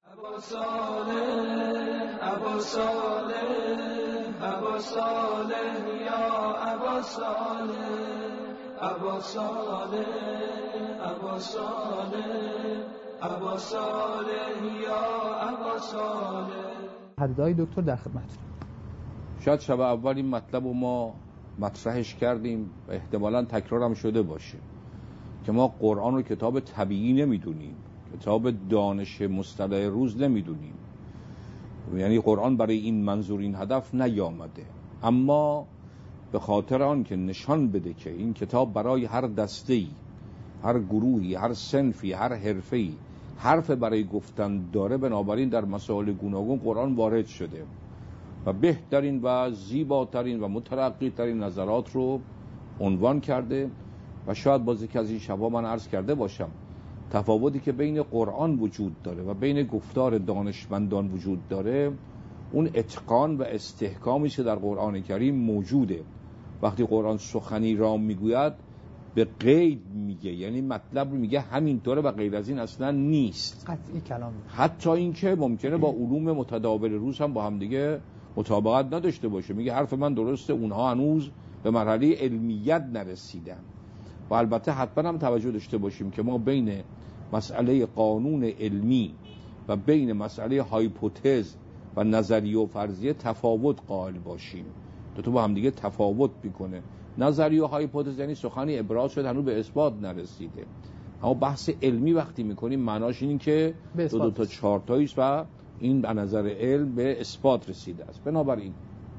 ابا صالح ابا صالح ابا صالح یا ابا صالح ابا صالح ابا صالح ابا صالح یا ابا صالح. حدای دکتر در خدمتتون. شاید شب اول این مطلب رو ما مطرحش کردیم و احتمالاً تکرارم شده باشه که ما قرآن رو کتاب طبیعی نمیدونیم، کتاب دانش مصطلح روز نمیدونیم، یعنی قرآن برای این منظور این هدف نیامده، اما به خاطر آن که نشان بده که این کتاب برای هر دسته‌ای، هر گروهی، هر صنفی، هر حرفه‌ای حرف برای گفتن داره، بنابراین در مسائل گوناگون قرآن وارد شده و بهترین و زیباترین و مترقی‌ترین نظرات رو عنوان کرده. و شاید باز که از این شبا من عرض کرده باشم تفاوتی که بین قرآن وجود داره و بین گفتار دانشمندان وجود داره، اون اتقان و استحکامی که در قرآن کریم موجوده. وقتی قرآن سخنی را میگوید به قید میگه، یعنی مطلب رو میگه همینطوره و غیر از این اصلا نیست، قطعی کلام. حتی این که ممکنه با علوم متداول روز هم با هم دیگه مطابقت نداشته باشه. میگه حرف من درسته، اونها هنوز به مرحله علمیت نرسیدن. و البته حتما هم توجه داشته باشیم که ما بین مسئله قانون علمی و بین مسئله هایپوتز و نظریه و فرضیه تفاوت قائل باشیم. تو با هم دیگه تفاوت میکنه. نظریه و هایپوتز یعنی سخنی ابراز شد هنوز به اثبات نرسیده، اما بحث علمی وقتی میکنیم معناش این که دو تا چارتایی است و این به نظر علم به اثبات رسیده است. بنابراین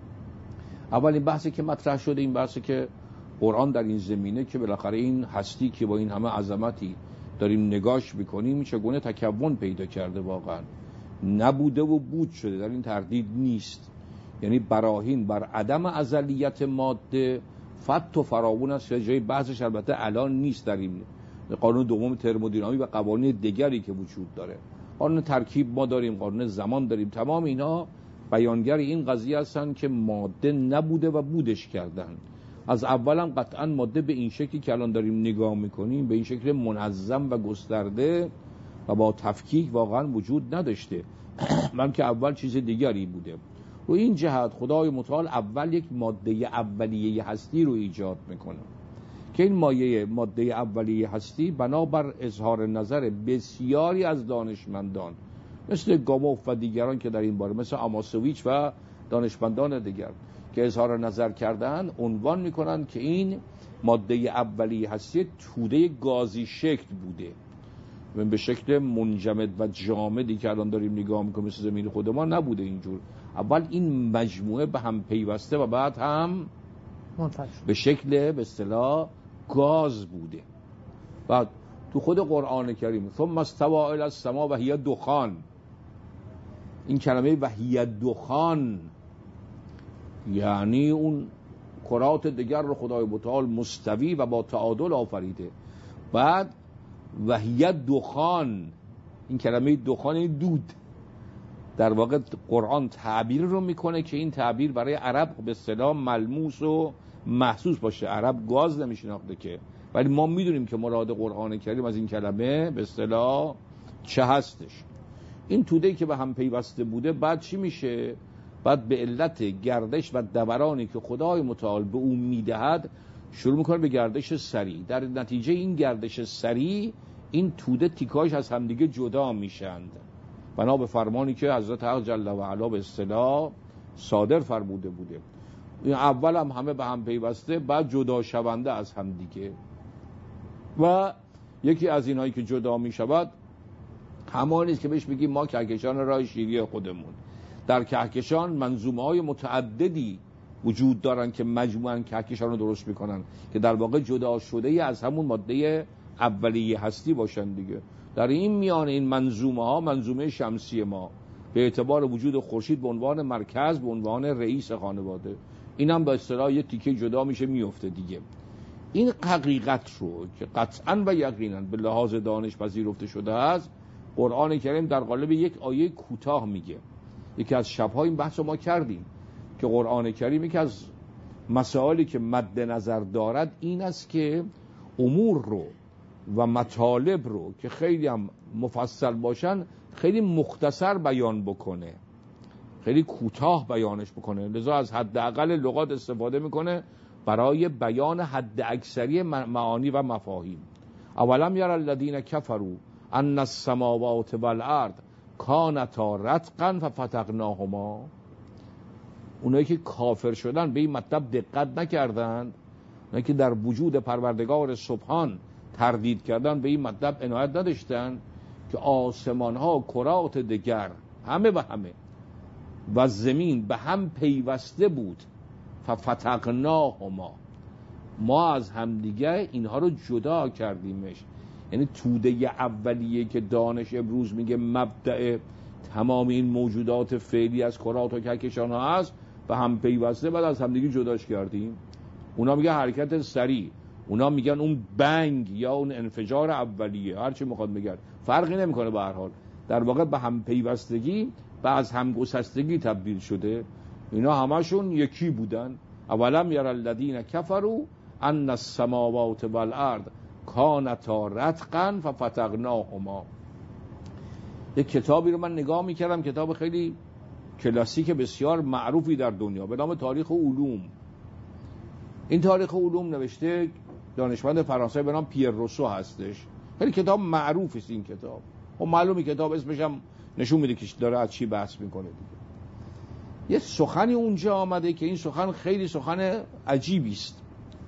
اولین بحثی که مطرح شده این بحثی که قرآن در این زمینه که بالاخره این هستی که با این همه عظمتی داریم نگاش میکنیم چگونه تکون پیدا کرده، واقعا نبوده و بود شده، در این تردید نیست. یعنی براهین بر عدم ازلیت ماده فت و فراوون است، جای بحثش البته الان نیست. در این قانون دوم ترمودینامی و قوانین دیگری که وجود داره، قانون ترکیب ما داریم، قانون زمان داریم، تمام اینا بیانگر این قضیه هستن که ماده نبوده و بودش کردن. از اولم قطعا ماده به این شکلی که الان داریم نگاه میکنیم به این شکل منظم و گسترده و با تفکیک واقعا وجود نداشته، بلکه اول چیز دیگری بوده. و این جهت خدای متعال اول یک ماده اولیه هستی رو ایجاد میکنه که این ماده اولیه هستی بنابر اظهار نظر بسیاری از دانشمندان مثل گاموف و دیگران که در این باره، مثل آماسویچ و دانشمندان دیگر که اظهار نظر کردن، عنوان میکنن که این ماده اولیه هستی توده گازی شکل بوده و به شکل منجمد و جامدی که الان داریم نگاه میکنیم مثل زمین خود ما نبوده اینجور. اول این مجموعه به هم پیوسته و بعد هم به شکل به اصطلاح گاز بوده. بعد تو خود قرآن کریم ثم استوى الی السماء و هی دخان، این کلمه و هی دخان یعنی اون کرات دیگر رو خدای متعال مستوی و با تعادل آفریده. بعد و هی دخان، این کلمه دخان دود، در واقع قرآن تعبیر رو میکنه که این تعبیر برای عرب به اصطلاح ملموس و محسوس باشه. عرب گاز نمیشناخته که، ولی ما میدونیم که مراد قرآن کریم از این کلمه به اصطلاح چه هستش. این توده‌ای که به هم پیوسته بوده بعد چی میشه؟ بعد به علت گردش و دورانی که خدای متعال به اون میدهد شروع میکنه به گردش سریع. در نتیجه این گردش سریع این توده تیکاش از همدیگه جدا میشند بنا به فرمانی که حضرت حق جل و علا به اصطلاح صادر فرموده بوده. این اول هم همه به هم پیوسته، بعد جدا شونده از همدیگه. و یکی از اینایی که جدا میشود همانی است که بهش بگیم ما کهکشان راه شیری خودمون. در کهکشان منظومه های متعددی وجود دارن که مجموعاً کهکشان رو درست میکنن که در واقع جدا شده ای از همون ماده اولیه هستی باشن دیگه. در این میان این منظومه ها، منظومه شمسی ما به اعتبار وجود خورشید به عنوان مرکز، به عنوان رئیس خانواده، اینم به اصطلاح یه تیکه جدا میشه میفته دیگه. این حقیقت رو که قطعاً و یقیناً به لحاظ دانش پذیرفته شده است، قرآن کریم در قالب یک آیه کوتاه میگه. یکی از شب‌ها این بحث رو ما کردیم که قرآن کریم یکی از مسائلی که مد نظر دارد این است که امور رو و مطالب رو که خیلی هم مفصل باشن خیلی مختصر بیان بکنه، خیلی کوتاه بیانش بکنه، لذا از حداقل لغات استفاده میکنه برای بیان حد اکثری معانی و مفاهیم. اولم یرا الذین کفروا ان السماوات والارض کانتا رتقا ففتقناهما. اونایی که کافر شدن به این مطلب دقت نکردند، اونایی که در وجود پروردگار سبحان تردید کردن به این مطلب عنایت نداشتن که آسمان ها و کرات دگر همه به همه و زمین به هم پیوسته بود. ففتقناهما، ما از همدیگه اینها رو جدا کردیمش. یعنی توده اولیه که دانش امروز میگه مبدأ تمام این موجودات فعلی از کرات و کهکشان ها هست، به هم پیوسته، بعد از همدیگه جداش کردیم. اونا میگه حرکت سریع، اونا میگن اون بنگ یا اون انفجار اولیه، هرچی میخواد بگن فرقی نمیکنه، به هر حال در واقع به هم پیوستگی و از هم گسستگی تبدیل شده. اینا همشون یکی بودن. اولم یرا الذین کفروا ان السماوات والارض کانتا رتقا ففتقناهما. یک کتابی رو من نگاه میکردم، کتاب خیلی کلاسیک بسیار معروفی در دنیا به نام تاریخ علوم. این تاریخ علوم نوشته دانشمند فرانسوی به نام پیر روسو هستش. خیلی کتاب معروفی است این کتاب. خب معلومه کتاب اسمش هم نشون میده که داره از چی بحث میکنه دیگه. یه سخنی اونجا آمده که این سخن خیلی سخن عجیبی است.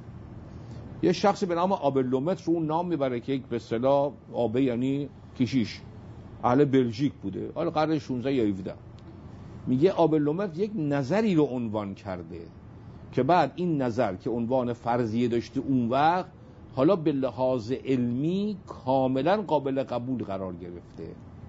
یه شخصی به نام آبلومتر رو اون نام میبره که یک به اصطلاح آبه یعنی کشیش، اهل بلژیک بوده، حالا قرن 16 یا 17. میگه آبلومتر یک نظری رو عنوان کرده که بعد این نظر که عنوان فرضیه داشته اون وقت، حالا به لحاظ علمی کاملا قابل قبول قرار گرفته.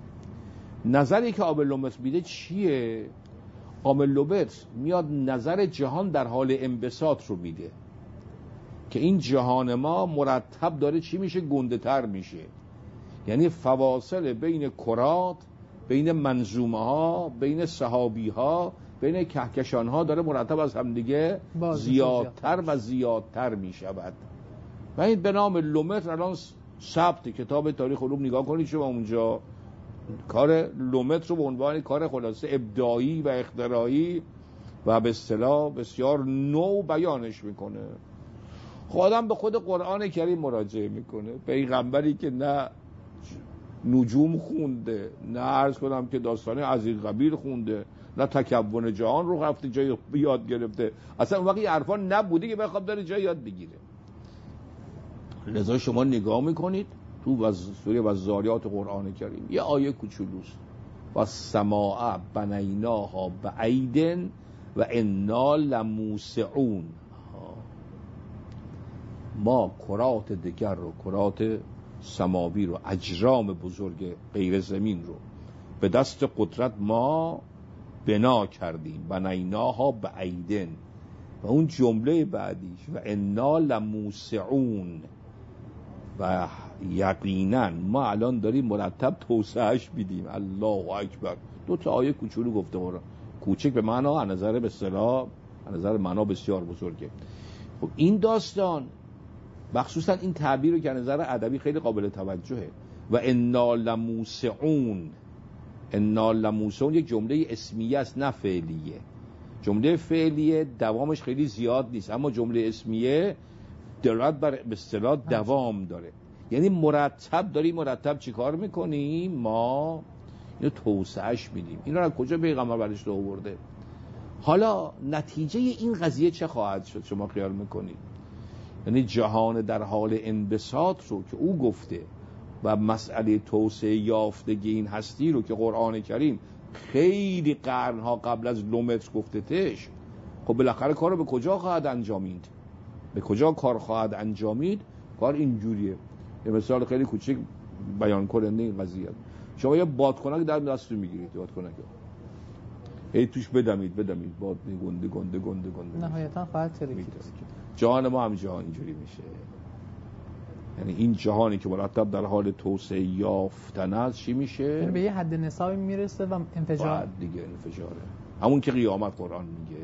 نظری که آبلومتر میده چیه؟ آبلومتر میاد نظر جهان در حال انبساط رو میده که این جهان ما مرتب داره چی میشه؟ گنده تر میشه. یعنی فواصل بین کرات، بین منظومه ها، بین سحابی ها، بین کهکشان ها داره مرتب از همدیگه زیادتر و زیادتر می شود. و این به نام لومتر الان ثبت کتاب تاریخ علوم نگاه کنید شما اونجا کار لومتر رو به عنوان کار خلاصه ابداعی و اختراعی و به اصطلاح بسیار نو بیانش میکنه. خودم به خود قرآن کریم مراجعه میکنه، پیغمبری که نه نجوم خونده، نه عرض کنم که داستان عزیز قبیل خونده، نه تکون جهان رو رفته جای یاد گرفته، اصلا اون وقتی عرفان نبوده که بخواد داره جای یاد بگیره. لذا شما نگاه میکنید تو سوره والذاریات قرآن کریم یه آیه کوچولوست، و سماع بنیناها بعیدن و انا لموسعون. ما کرات دیگر رو، کرات سماوی رو، اجرام بزرگ غیر زمین رو به دست قدرت ما بنا کردیم. بنیناها بعیدن و اون جمله بعدیش و انا لموسعون، و یقینا ما الان داریم مرتب توسعهش میدیم. الله اکبر. دو تا آیه کوچولو گفته برا، کوچک به معنا، از نظر به اصطلاح از نظر معنا بسیار بزرگه. خب این داستان مخصوصا این تعبیر رو که از نظر ادبی خیلی قابل توجهه، و انا لموسعون. انا لموسعون یک جمله اسمیه است نه فعلیه. جمله فعلیه دوامش خیلی زیاد نیست، اما جمله اسمیه دلالت بر به اصطلاح دوام داره. یعنی مرتب چی کار میکنیم؟ ما اینو توسعهش میدیم. این رو از کجا پیغمبر برش آورده؟ حالا نتیجه این قضیه چه خواهد شد شما خیال میکنید؟ یعنی جهان در حال انبساط رو که او گفته و مسئله توسعه یافتگی این هستی رو که قرآن کریم خیلی قرنها قبل از لومتر گفته‌تش، خب بالاخره کار رو به کجا خواهد انجامید؟ به کجا کار خواهد انجامید؟ کار اینجوریه. یه مثال خیلی کوچیک بیان کننده این قضیه. شما یه بادکنک در دستتون میگیرید، بادکنک هی توش بدمید باد گنده نهایتا خواهد ترکید. جهان ما هم جهان اینجوری میشه. یعنی این جهانی که مرتب در حال توسعه یافتن است چی میشه؟ یعنی به یه حد نصابی میرسه و انفجار دیگه انفجاره. همون که قیامت قرآن میگه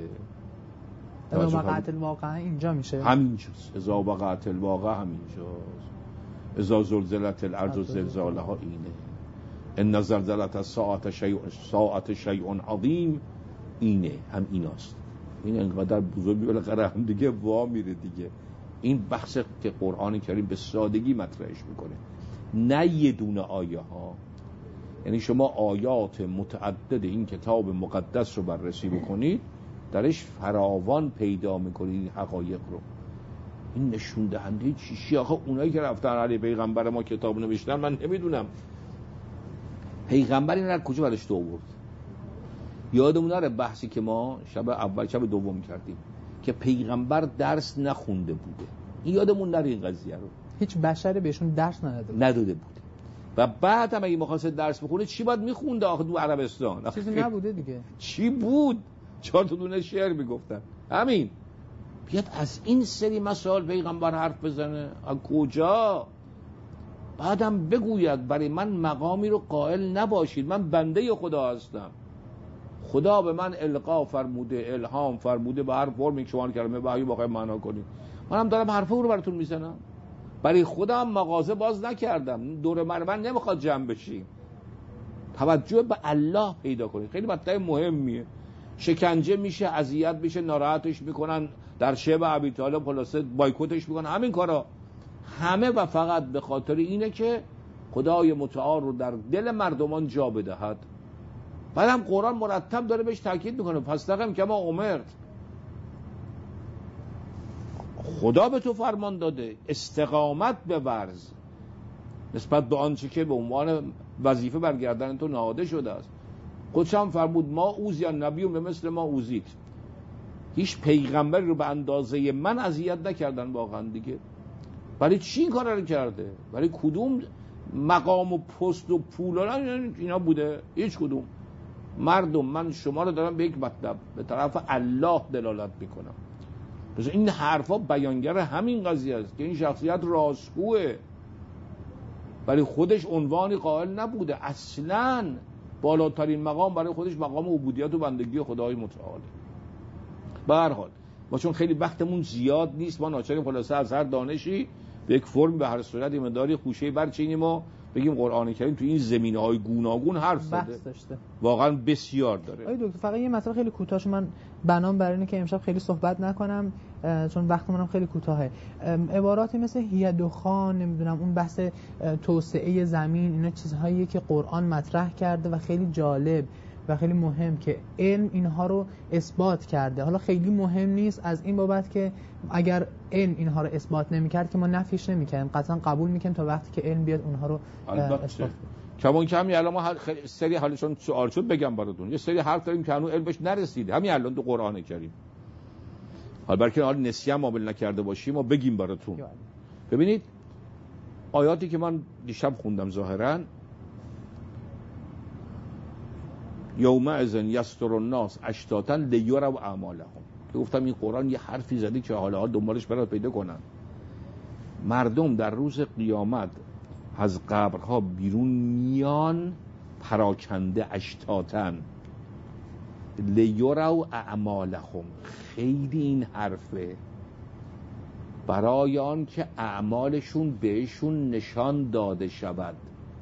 اذا وقعت الواقعه اینجا میشه. همینجاست. اذا وقعت الواقعه همینجاست. اذا زلزلت الارض زلزالها اینه. ان زلزلت الساعة شیء عظیم اینه، هم ایناست. این انقدر بزرگی بالاخره هم دیگه وا میره دیگه. این بحث که قرآن کریم به سادگی مطرحش میکنه، نه یه دونه آیه ها. یعنی شما آیات متعدد این کتاب مقدس رو بررسی بکنید، درش فراوان پیدا میکنید این حقایق رو. این نشون دهنده چیشی؟ آخه اونایی که رفتن علی پیغمبر ما کتاب نوشتن، من نمیدونم پیغمبر این رو کجا برش آورد. یادمون نره بحثی که ما شب اول شب دوم کردیم که پیغمبر درس نخونده بوده. این یادمون نره این قضیه رو. هیچ بشری بهشون درس نداده بوده. و بعد هم اگه می‌خواست درس بخونه چی باید میخونده آخه تو عربستان؟ چیزی نبوده دیگه. چی بود؟ 4 تا دونه شعر میگفتن. همین. بیاد از این سری مسائل پیغمبر حرف بزنه. از کجا؟ بعدم بگوید برای من مقامی رو قائل نباشید، من بنده خدا هستم. خدا به من القا فرموده، الهام فرموده به هر فرمی که شما کلمه وحی واقعا معنا کنید. منم دارم حرف رو براتون میزنم. برای خودم مغازه باز نکردم. دور من نمیخواد جمع بشیم. توجه به الله پیدا کنید. خیلی مطلب مهمیه. شکنجه میشه، اذیت میشه، ناراحتش میکنن، در شب ابی طالب خلاصه بایکوتش میکنن. همین کارا همه و فقط به خاطر اینه که خدای متعال رو در دل مردمان جا بدهد. بعدم قرآن مرتب داره بهش تاکید میکنه فاستقم کما امرت. خدا به تو فرمان داده استقامت بورز نسبت به آنچه که به عنوان وظیفه برگردن تو نهاده شده است. خودش هم فرمود ما اوزی النبی به مثل ما اوزید. هیچ پیغمبری رو به اندازه من اذیت نکردن واقعا دیگه. برای چی این کار رو کرده؟ برای کدوم مقام و پست و پول اینا بوده؟ هیچ کدوم. مردم، من شما رو دارم به یک مطلب به طرف الله دلالت میکنم. پس این حرفا بیانگر همین قضیه است که این شخصیت راستگوه. برای خودش عنوانی قائل نبوده اصلاً. بالاترین مقام برای خودش مقام عبودیت و بندگی خدای متعال. به هر حال ما چون خیلی وقتمون زیاد نیست، ما ناچاریم خلاصه از هر دانشی به یک فرم به هر صورت ایمانداری خوشه برچینیم و بگیم قرآن کریم تو این زمینه‌های گوناگون حرف زده. واقعا بسیار داره. آقای دکتر فقط یه مسئله خیلی کوتاهش، من بنام بر اینه که امشب خیلی صحبت نکنم چون وقتمون هم خیلی کوتاهه. عباراتی مثل هی دخان، نمیدونم اون بحث توسعه زمین، اینا چیزهایی که قرآن مطرح کرده و خیلی جالب و خیلی مهم که علم اینها رو اثبات کرده. حالا خیلی مهم نیست از این بابت که اگر علم اینها رو اثبات نمی‌کرد که ما نفیش نمی‌کردیم، قطعا قبول می‌کنیم تا وقتی که علم بیاد اونها رو اثبات. کمون کمی الان ما سری حالشون سوال شد بگم براتون. یه سری حرف داریم که هنوز علمش نرسیده. همین الان تو قرآن کریم. حالا برای حال نسیه معامل نکرده باشیم و بگیم براتون. ببینید آیاتی که من دیشب خوندم ظاهراً یومئذ یستر الناس اشتاتا لیروا اعمالهم، که گفتم این قرآن یه حرفی زده که حالا دنبالش برات پیدا کنن. مردم در روز قیامت از قبرها بیرون میان پراکنده اشتاتن لیروا اعمالهم. خیلی این حرفه برای آن که اعمالشون بهشون نشان داده شود،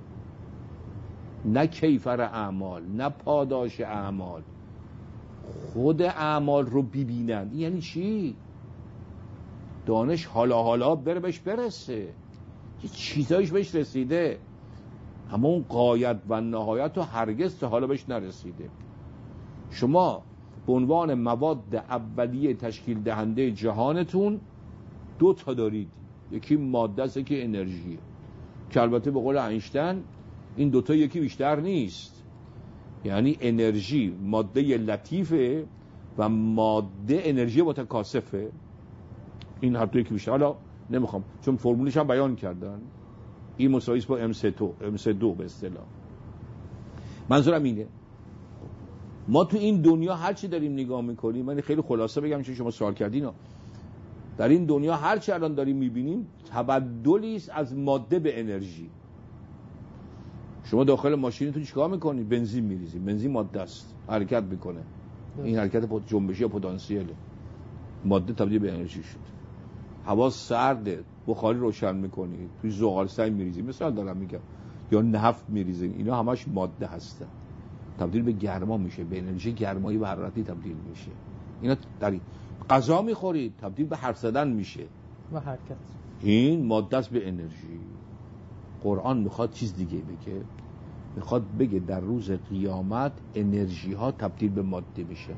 نه کیفر اعمال، نه پاداش اعمال، خود اعمال رو ببینن. یعنی چی؟ دانش حالا بره بهش برسه، یه چیزایش بهش رسیده، اما اون غایت و نهایت رو هرگز تا حالا بهش نرسیده. شما به عنوان مواد اولیه تشکیل دهنده جهانتون 2 تا دارید، یکی ماده است یکی انرژیه، که البته به قول اینشتین این 2 تا یکی بیشتر نیست. یعنی انرژی ماده لطیفه و ماده انرژی متکاثفه. این هر دو یکی بیشتر. حالا نمیخوام چون فرمولش هم بیان کردن، این مساوی است با MC2 به اصطلاح. منظورم اینه ما تو این دنیا هر چی داریم نگاه میکنیم، من خیلی خلاصه بگم چون شما سوال کردین، در این دنیا هر چی الان داریم میبینیم تبدلی است از ماده به انرژی. شما داخل ماشینتون چیکار میکنید؟ بنزین میریزید. بنزین ماده است، حرکت میکنه. این حرکت جنبشی یا پتانسیله. ماده تبدیل به انرژی شد. هوا سرده، بخاری روشن میکنید، توی زغال سنگ میریزید، مثلا دارم میگم، یا نفت میریزید، اینا همش ماده هستن، تبدیل به گرما میشه، به انرژی گرمایی و حرارتی تبدیل میشه. اینا در غذا میخورید تبدیل به حرف زدن میشه و حرکت. این ماده است به انرژی. قرآن میخواد چیز دیگه بگه، میخواد بگه در روز قیامت انرژی ها تبدیل به ماده میشه.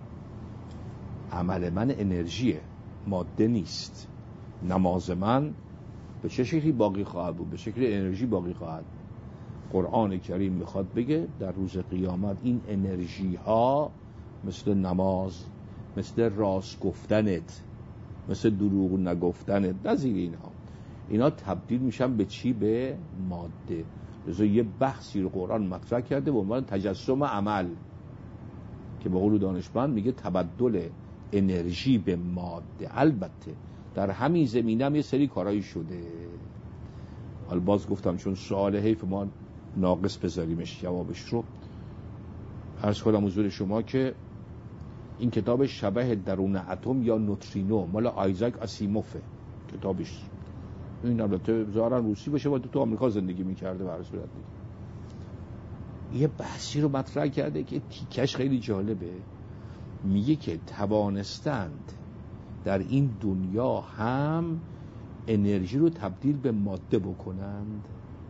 عمل من انرژیه، ماده نیست. نماز من به چه شکلی باقی خواهد بود؟ به شکل انرژی باقی خواهد. قرآن کریم میخواد بگه در روز قیامت این انرژی ها مثل نماز، مثل راست گفتنت، مثل دروغ نگفتنت، نظیر اینا تبدیل میشن به چی؟ به ماده. لذا یه بحثی رو قرآن مطرح کرده به عنوان تجسم عمل که به قول دانشمند میگه تبدل انرژی به ماده. البته در همین زمینه هم یه سری کارایی شده. حالا باز گفتم چون سوال حیف ما ناقص بذاریمش جوابش رو. عرض کنم حضور شما که این کتاب شبح درون اتم یا نوترینو مال آیزاک آسیموفه کتابش. این البته ظاهرا روسی باشه و تو آمریکا زندگی میکرده به هر صورت دیگه. یه بحثی رو مطرح کرده که تیکش خیلی جالبه. میگه که توانستند در این دنیا هم انرژی رو تبدیل به ماده بکنند،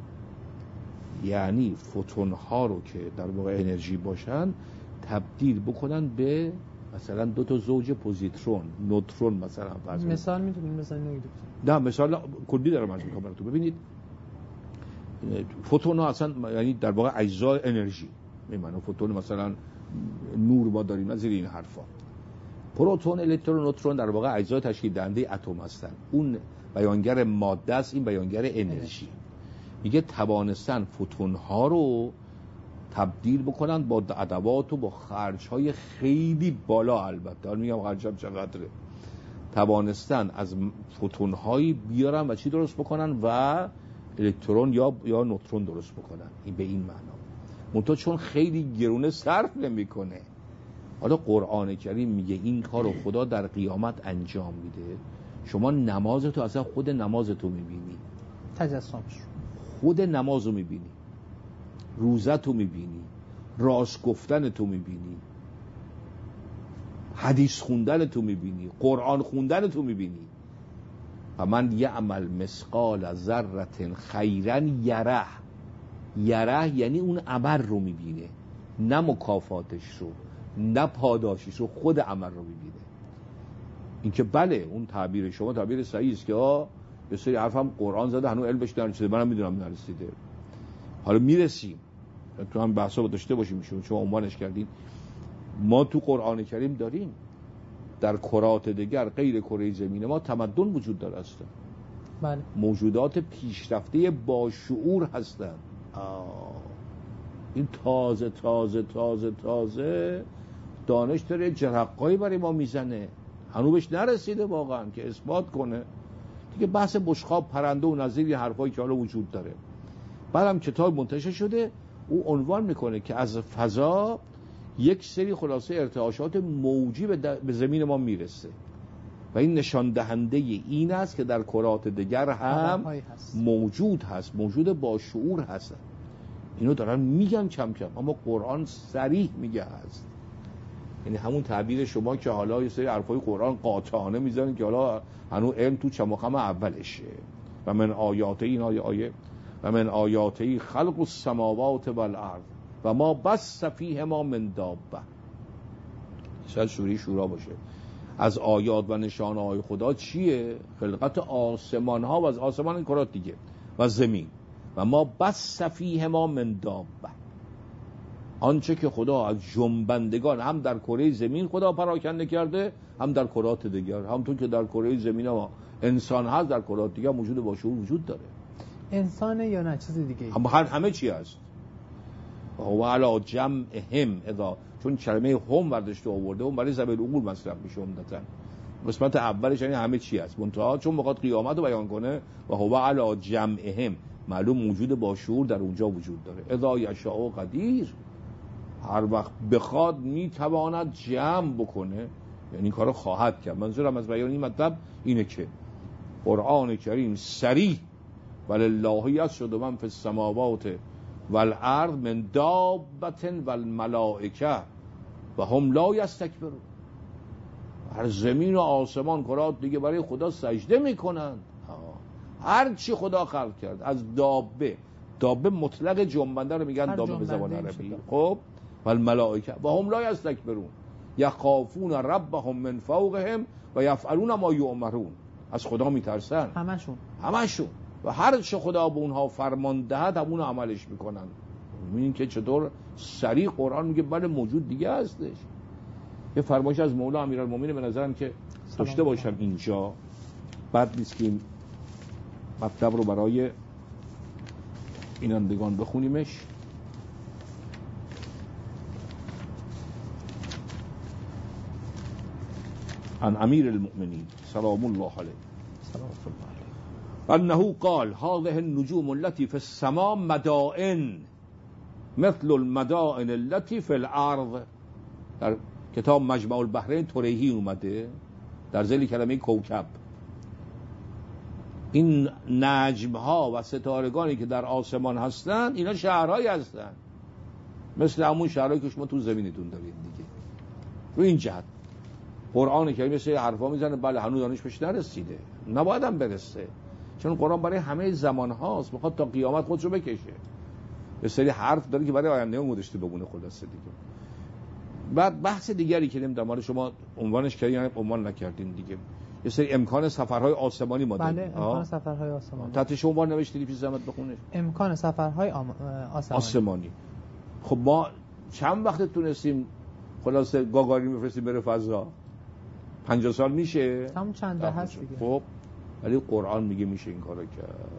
یعنی فوتون ها رو که در واقع انرژی باشن تبدیل بکنن به مثلا 2 زوج پوزیترون، نوترون مثلا. مثال میتونید بزنید؟ نه مثال کلی دارم از میگم براتون. ببینید فوتون ها اصلا یعنی در واقع اجزای انرژی میمونه. فوتون مثلا نور ما داریم از این حرفا. پروتون، الکترون، نوترون در واقع اجزای تشکیل دهنده اتم هستن. اون بیانگر ماده است، این بیانگر انرژی. میگه توانستن فوتون ها رو تبدیل بکنن با ادوات و با خرج های خیلی بالا. البته حالا میگم خرجم چقدره. توانستن از فوتون هایی بیارن و چی درست بکنن و الکترون یا نوترون درست بکنن. این به این معنا. منتها چون خیلی گرونه صرف نمیکنه. حالا قرآن کریم میگه این کارو خدا در قیامت انجام میده. شما نمازتو اصلا خود نمازتو میبینی، تجسمش خود نمازو میبینی، روزتو میبینی، راست گفتنتو میبینی، حدیث خوندنتو میبینی، قرآن خوندنتو میبینی. و من یعمل مثقال ذره خیرا یره. یره یعنی اون عمل رو میبینه، نه مکافاتش رو، نه پاداشش رو، خود عمل رو میبینه. این که بله اون تعبیر شما تعبیر صحیح است که یه سری حرف هم قرآن زده هنوز علمش نرسیده، منم میدونم نرسیده. حالا میرسیم، تو هم بحثا داشته باشیم شما عنوانش کردین. ما تو قرآن کریم داریم در کرات دیگر غیر کره زمین ما تمدن وجود داره هستن. بله. موجودات پیشرفته با شعور هستن. این تازه تازه تازه تازه دانش داره جرقایی برای ما میزنه، هنوز بهش نرسیده واقعا که اثبات کنه دیگه. بحث بشقاب، پرنده و نظیر حرفایی که حالا وجود داره. بعدم کتاب منتشر شده او عنوان میکنه که از فضا یک سری خلاصه ارتعاشات موجی به زمین ما میرسه و این نشان دهنده این است که در کرات دیگر هم موجود هست، موجود با شعور هست. اینو دارن میگن کم کم، اما قرآن صریح میگه هست. یعنی همون تعبیر شما که حالا یه سری حرفای قرآن قاطعانه میزنن که حالا هنوز علم تو چمخم اولشه. و من آیاته، این آیه و من آیاته خلق السماوات والارض و ما بث فیهما من دابه. شاید سوره شورا باشه. از آیات و نشانه های خدا چیه؟ خلقت آسمان ها و از آسمان این کرات دیگه و زمین. و ما بث فیهما من دابه، آنچه که خدا از جنبندگان هم در کره زمین خدا پراکنده کرده، هم در کرات دیگر. همونطور که در کره زمین ما انسان هست، در کرات دیگر موجود با شعور وجود داره. انسانه یا نه چیز دیگه؟ همه چی هست. و علی جمعهم اذا، چون کلمه هم برداشته آورده، اون برای ذوی العقول مصرف میشه عمدتاً. قسمت اولش یعنی همه چی هست، منتها چون میخواد قیامت رو بیان کنه و هو علی جمعهم، معلوم موجود با شعور در اونجا وجود داره. اذا یشاء قدیر، هر وقت بخواد میتواند جمع بکنه، یعنی این کارو خواهد کرد. منظورم از بیان این مطلب اینه که قرآن کریم صریح ولله یسجد من فی السماوات والارض من دابة والملائکه و هم لا یستکبرون. هر زمین و آسمان کرات دیگه برای خدا سجده میکنن. هر چی خدا خلق کرد، از دابه مطلق جنبنده رو میگن دابه به زبان عربی. خب والملائکه و هم لا یستکبرون یخافون ربهم من فوقهم و یفعلون ما یؤمرون. از خدا میترسن همشون و هر چه خدا به اونها فرمان دهد همون عملش میکنن. میبینین که چطور صریح قرآن میگه بله موجود دیگه هستش. یه فرمایش از مولا امیرالمومنین به نظرم که داشته باشم اینجا، بد نیست که این مطلب رو برای اینندگان بخونیمش. عن امیر المؤمنین سلام الله علیه انه قال هذه النجوم التي في السماء مدائن مثل المدائن التي في الارض. در کتاب مجمع البحرین طریحی اومده در ذیل کلمه کوکب. این نجم ها و ستارگانی که در آسمان هستند اینا شهرهایی هستند، مثل همون شهرهایی که شما تو زمینتون دارید دیگه. رو این جهت قرآن کریم مثل حرفا میزنه بله هنوز دانش بهش نرسیده، نباید هم برسه، چون قرآن برای همه زمان هاست، میخواد تا قیامت خودش رو بکشه. یه سری حرف داره که برای آینده گذاشته بمونه خلاصه دیگه. بعد بحث دیگری که نمیدونم شما عنوانش کردین یا عنوان نکردین دیگه، یه سری امکان سفرهای آسمانی ما داریم. بله امکان سفرهای آسمانی. تحتش عنوان نوشتید پیش زحمت بخونید. امکان سفرهای آسمانی. خب ما چند وقت تونستیم خلاصه گاگارین بفرستیم بره فضا؟ 50 سال میشه؟ همون چند ده هست دیگه. خب ولی قرآن میگه میشه این کارو کرد.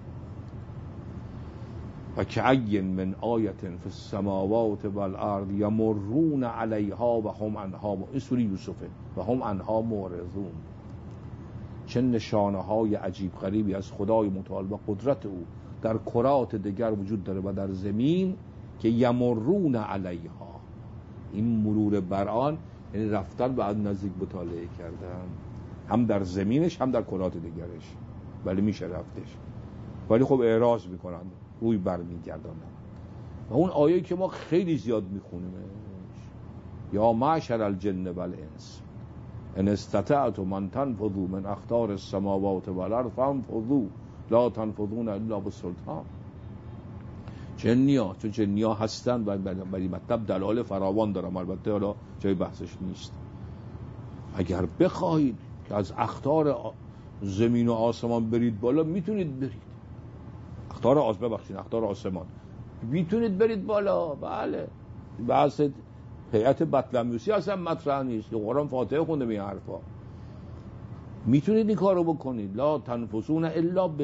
و کأی من آیة فی السماوات والارض یمرون علیها و هم عنها، این سوره یوسفه، و هم عنها معرضون. چه نشانه های عجیب غریبی از خدای متعال و قدرت او در کرات دیگر وجود داره و در زمین که یمرون علیها. این مرور بر آن یعنی رفتن و نزدیک مطالعه کردن، هم در زمینش هم در کرات دیگرش، ولی میشه رفتش، ولی خب اعراض میکنن، روی بر میگردانن. و اون آیه که ما خیلی زیاد میخونیمش، یا معشر الجن والانس ان استطعتم ان تنفذوا من اقطار السماوات والارض فانفذوا لا تنفذون الا بالسلطان. جنیا، چون جنیا هستن و برای مطلب دلایل فراوان دارم، البته حالا جای بحثش نیست. اگر بخواهید که از اقطار زمین و آسمان برید بالا میتونید برید. اقطار آسمان میتونید برید بالا. بله بحث هیئت بطلمیوسی اصلا مطرح نیست، قرآن فاتحه خونده می حرفا. میتونید این کارو بکنید. لا تنفسون الا به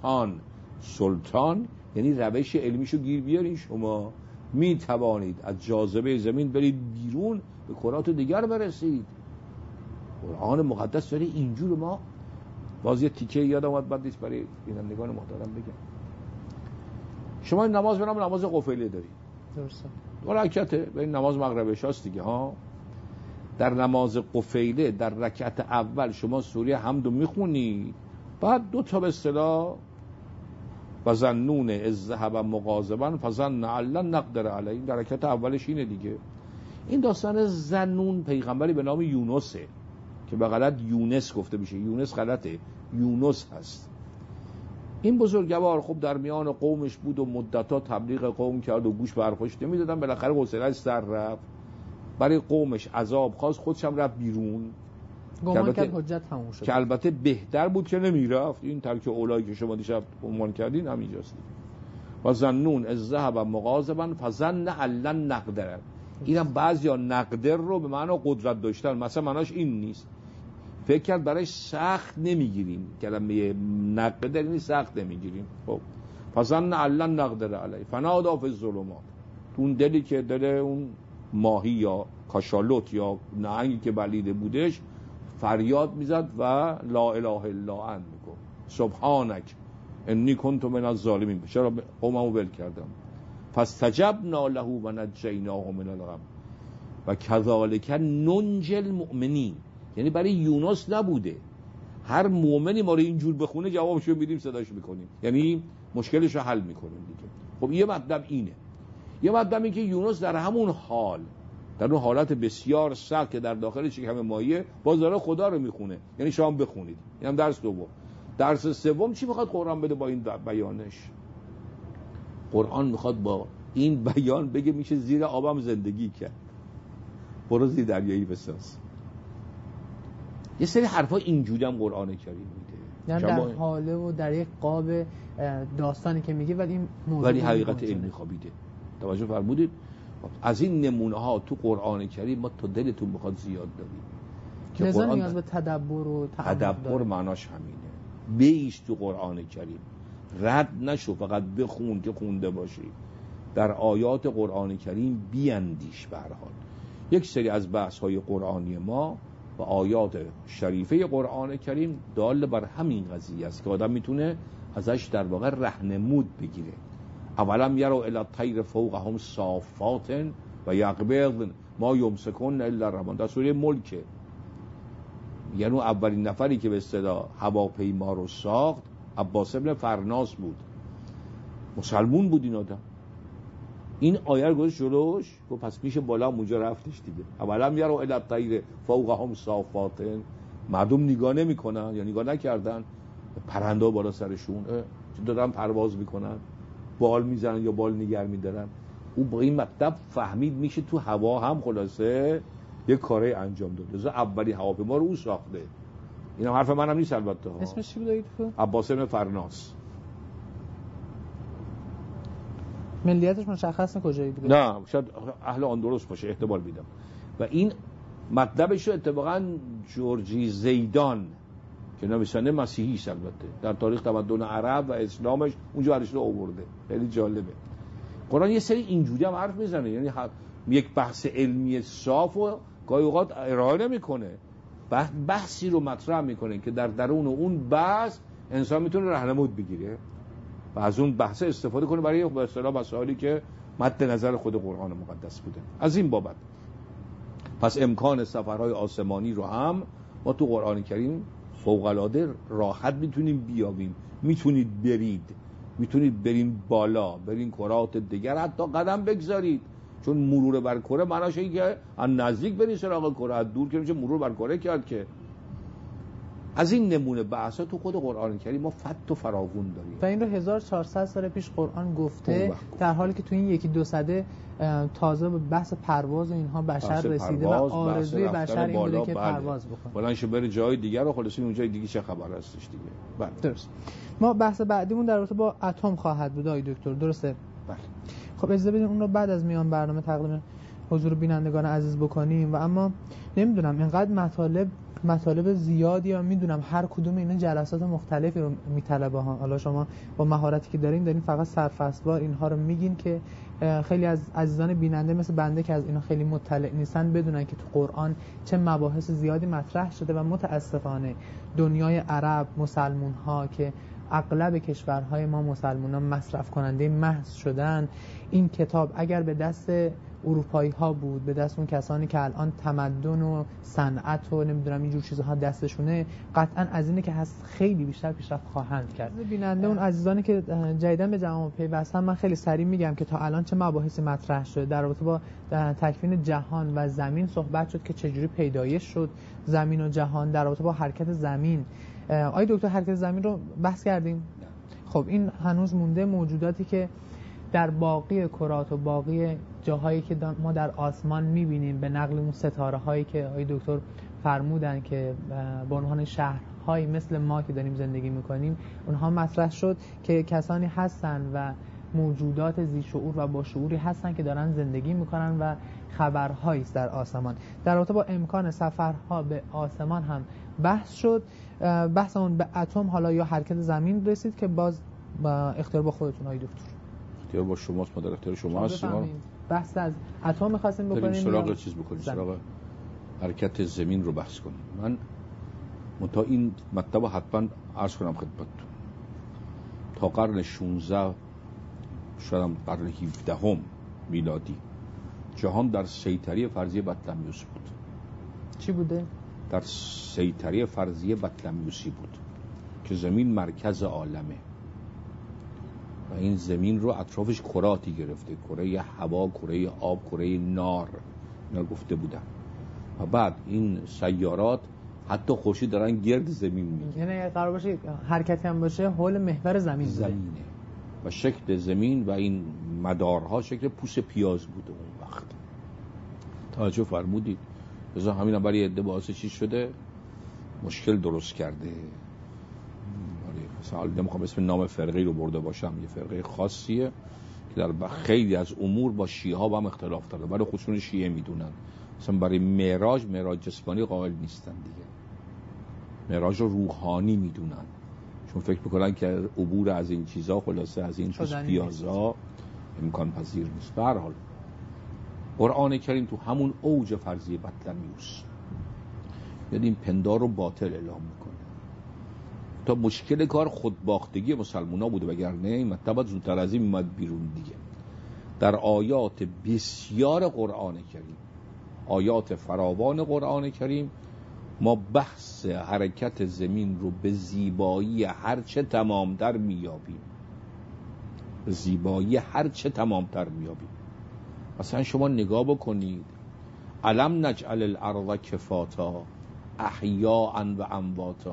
سلطان یعنی روش علمیشو گیر بیارین. شما میتوانید از جاذبه زمین برید بیرون به کرات دیگر برسید. قرآن مقدس برای اینجور ما باز یه تیکه یاد اومد بعد نیست برای بینندگان محترم بگم. شما این نماز به نام نماز قفیله دارید، درسته؟ 2 رکعته، به این نماز مغرب عشاست دیگه ها. در نماز قفیله در رکعت اول شما سوره حمد رو میخونید، بعد 2 تا به اصطلاح و ظنون اذ ذهب مغاضبا فظن ان لن نقدر علیه، در رکعت اولش اینه دیگه. این داستان ظنون پیغمبری به نام یونسه که به غلط یونس گفته میشه، یونس غلطه، یونس هست. این بزرگوار خب در میان قومش بود و مدت‌ها تبلیغ قوم کرد و گوش به حرفش نمیدادن، بالاخره حوصله‌اش سر رفت، برای قومش عذاب خواست، خودش هم رفت بیرون، گمان کرد حجت تموم شد، که البته بهتر بود که نمیرفت. این ترک اولایی که شما دیشب عنوان کردین همینجاست. و ظنون اذ ذهب مغاضبا فظن ان لن نقدر. اینم بعضیا نقدر رو به معنی قدرت داشتن، مثلا معناش این نیست، فکر کرد برایش سخت نمیگیریم، کلمه نقدر یعنی سخت نمیگیریم. خب فظن ان لن نقدر علیه فنادی فی الظلمات، تو اون دلی که دل اون ماهی یا کاشالوت یا نهنگی که بلیده بودش فریاد میزد و لا اله الا انت میگفت سبحانک انی کنت من الظالمین، چرا قوممو ول کردم. فاستجبنا له و نجیناه من الغم و کذالک ننجی المؤمنین. یعنی برای یونس نبوده، هر مؤمنی ما رو اینجور بخونه جوابشو میدیم، صداش میکنیم، یعنی مشکلش رو حل میکنیم دیگه. خب یه مطلب اینه. یه مطلب این که یونس در همون حال، در اون حالت بسیار سخت که در داخل شکم مایه، باز داره خدا رو میخونه. یعنی شما بخونید. اینم درس دوم. درس سوم چی میخواد قرآن بده با این بیانش؟ قرآن میخواد با این بیان بگه میشه زیر آبم زندگی کرد، برو زیر دریایی بساز. یه سری حرفا اینجوری هم قرآن کریم میده، یعنی در حاله و در یک قاب داستانی که میگه، ولی حقیقت علمی خوابیده. توجه فرمودید؟ از این نمونه ها تو قرآن کریم ما تا دلتون بخواد زیاد داریم که لذا نیاز به تدبر و تدبر معناش همینه. بیش تو قرآن کریم، رد نشو، فقط بخون که خونده باشی. در آیات قرآن کریم بیاندیش. به هر حال یک سری از بحث های قرآنی ما و آیات شریفه قرآن کریم دال بر همین قضیه است که آدم میتونه ازش در واقع راهنمود بگیره. اولم یرو الی الطیر فوقهم صافات و یقبضن ما یمسکن الا الرحمن. در سوره ملک، یعنی اولین نفری که به اصطلاح هواپیما رو ساخت عباس ابن فرناس بود، مسلمون بود این آدم. این آیه رو گذاشت جلوش، گفت پس میشه بالا اونجا رفتش دیگه. اولم یرو الی الطیر فوقهم صافات، مردم نگاه نمیکنن یا نگاه نکردن پرنده بالا سرشون چه دارن پرواز میکنن، بال میزنن یا بال نگر میدارن. او با این مطلب فهمید میشه تو هوا هم خلاصه یه کاری انجام داد. لذا اولی هواپیما رو او ساخته. اینم حرف منم نیست البته. اسمش چی بود تو؟ عباس بن فرناس. ملیتش مشخص نه کجایی بوده؟ نه، شاید اهل اندلس باشه، احتمال میدم. و این مطلبش رو اتفاقا جورجی زیدان که نویسنده مسیحی است البته، در تاریخ تمدن عرب و اسلامش اونجا ارش رو آورده. خیلی جالبه. قرآن یه سری اینجوری هم حرف میزنه، یعنی یک بحث علمی صاف و گاهی اوقات ارائه نمیکنه، بحثی رو مطرح میکنه که در درون اون بحث انسان میتونه راهنمود بگیره و از اون بحث استفاده کنه برای به اصطلاح مسائلی که مد نظر خود قرآن مقدس بوده. از این بابت پس امکان سفرهای آسمانی رو هم ما تو قرآن کریم فوق‌العاده راحت میتونیم بیابیم. میتونید برید، میتونید برین بالا، برین کرات دیگر، حتی قدم بگذارید، چون مرور بر کره معناش اینه که از نزدیک برین سراغ کره، از دور که میشه مرور بر کره کرد. که از این نمونه بحثا تو خود قرآن کریم ما فت و فراوون داریم و این رو 1400 سال پیش قرآن گفته، در حالی که تو این یکی دو سده تازه به بحث پرواز اینها بشر رسیده و آرزوی بشر این بوده که پرواز بکنه. بلنش بره جای دیگر رو خلاص اونجای دیگه چه خبر هستش دیگه. بله درست. ما بحث بعدیمون در رابطه با اتم خواهد بود آقای دکتر، درسته؟ بله. خب اجازه بدین اون رو بعد از میان برنامه تقدیم حضور بینندگان عزیز بکنیم. و اما نمیدونم اینقدر مطالب زیادی ها، میدونم هر کدوم اینا جلسات مختلفی رو میطلبه ها. حالا شما با مهارتی که دارین فقط سرفصلوار اینها رو میگین که خیلی از عزیزان بیننده مثل بنده که از اینا خیلی مطلع نیستن بدونن که تو قرآن چه مباحث زیادی مطرح شده و متاسفانه دنیای عرب، مسلمون ها که اغلب کشورهای ما مسلمانان مصرف کننده محض شدن، این کتاب اگر به دست اروپایی ها بود، به دست اون کسانی که الان تمدن و صنعت و نمیدونم اینجور چیزها دستشونه، قطعا از اینه که هست خیلی بیشتر پیشرفت خواهند کرد. بیننده اون عزیزانی که جدیداً به جمع پیوستن، من خیلی سریع میگم که تا الان چه مباحثی مطرح شده در رابطه با تکوین جهان و زمین صحبت شد که چجوری پیدایش شد زمین و جهان. در رابطه با حرکت زمین، آقای دکتر حرکت زمین رو بحث کردیم. خب این هنوز مونده موجوداتی که در باقی کرات و باقی جاهایی که ما در آسمان میبینیم به نقل اون ستاره هایی که آقای دکتر فرمودن که به عنوان شهرهایی مثل ما که داریم زندگی میکنیم، اونها مطرح شد که کسانی هستن و موجودات ذی شعور و با شعوری هستن که دارن زندگی میکنن و خبرهایی است در آسمان. در رابطه با امکان سفرها به آسمان هم بحث شد. بحثمون به اتم حالا یا حرکت زمین رسید که باز با اختیار با خودتون آقای دکتر. اختیار با شماست، ما در اختیار شما هستیم. بحث از اتم می‌خواستیم بکنیم، سراغ چیز بکنیم، سراغ حرکت زمین رو بحث کنیم. من متا این مطلب حتما عرض کنم خدمتتون. تا قرن 16 شاید قرن 17 میلادی جهان در سیطره فرضی بطلمیوس بود. چی بوده؟ در سیطره فرضیه بطلمیوسی بود که زمین مرکز عالمه و این زمین رو اطرافش کراتی گرفته، کره هوا، کره آب، کره نار، اینا گفته بودن. و بعد این سیارات حتی خورشید دارن گرد زمین میگه، یعنی قرار باشه حرکتی هم باشه حول محور زمینه و شکل زمین و این مدارها شکل پوست پیاز بوده اون وقت. توجه فرمودید؟ بذار همین هم برای عده باعث چی شده؟ مشکل درست کرده. مثلا نمیخوام اسم نام فرقه رو برده باشم، یه فرقه خاصیه که در خیلی از امور با شیعه ها با هم اختلاف داره، برای خودشون شیعه میدونن. مثلا برای معراج جسمانی قائل نیستن دیگه، معراج رو روحانی میدونن، چون فکر میکنن که عبور از این چیزا، خلاصه از این پیازا امکان پذیر نیست. به هر حال قرآن کریم تو همون اوج فرضیه بطلمیوس یعنی این پندار رو باطل اعلام میکنه. تا مشکل کار خودباختگی مسلمونا بوده، وگرنه این مطلب زودتر از این میمد بیرون دیگه. در آیات بسیار قرآن کریم، آیات فراوان قرآن کریم، ما بحث حرکت زمین رو به زیبایی هرچه تمامتر میابیم، به زیبایی هرچه تمامتر میابیم. مثلا شما نگاه بکنید، الم نجعل الارض کفاتا احیاء و امواتا،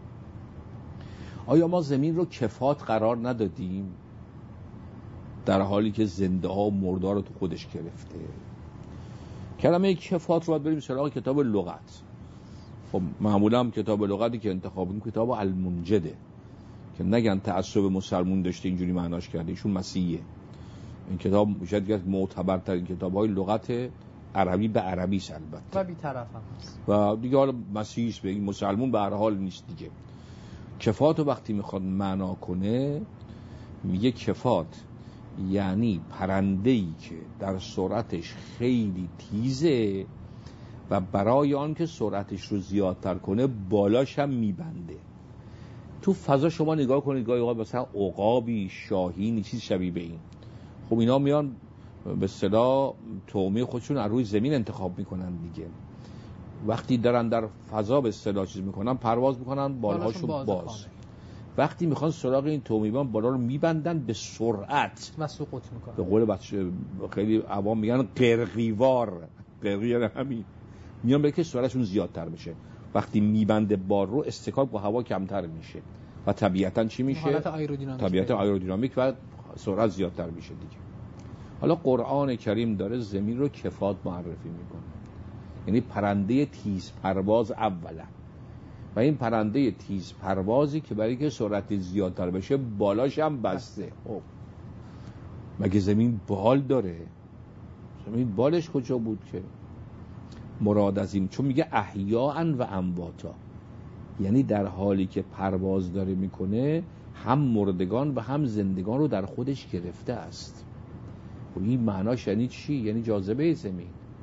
آیا ما زمین رو کفات قرار ندادیم در حالی که زنده ها و مردار رو تو خودش گرفته؟ کلمه کفات رو باید بریم سراغ کتاب لغت. خب معمولا هم کتاب لغتی که انتخاب کنیم کتاب المنجده که نگن تعصب مسلمون داشته اینجوری معناش کرده، ایشون مسیحیه. این کتاب شاید یکی از معتبرترین کتاب‌های لغت عربی به عربی است البته، و بی‌طرف هم هست و دیگه حالا مسیحیش به این مسلمون به هر حال نیست دیگه. کفات رو وقتی میخواد معنا کنه میگه کفات یعنی پرنده‌ای که در سرعتش خیلی تیزه و برای آن که سرعتش رو زیادتر کنه بالاش هم میبنده. تو فضا شما نگاه کنید، گاهی اوقات مثلا عقابی، شاهینی، چیز شبیه به این، خب اینا میان به اصطلاح طعمه خودشون از روی زمین انتخاب میکنن دیگه. وقتی دارن در فضا به اصطلاح چیز میکنن، پرواز میکنن، بالهاشون باز. وقتی میخوان سراغ این تومیبان بالا رو میبندن به سرعت و سقوط میکنن. به قول بچه خیلی عوام میگن قرقیوار، قرقیوار همین، میان به که سرعتشون زیادتر بشه. وقتی میبنده بار رو استکاک با هوا کمتر میشه و طبیعتاً چی میشه؟ حالت آیرودینامیک، طبیعت آیرودینامیک و سرعت زیادتر میشه دیگه. حالا قرآن کریم داره زمین رو کفات معرفی میکنه، یعنی پرنده تیز پرواز اولا، و این پرنده تیز پروازی که برای که سرعت زیادتر بشه بالاش هم بسته. خب مگه زمین بال داره؟ زمین بالش کجا بود که؟ مراد از این چون میگه احیاء و امواتا، یعنی در حالی که پرواز داره میکنه هم مردگان و هم زندگان رو در خودش گرفته است. و این معناش یعنی چی؟ یعنی جاذبه زمین،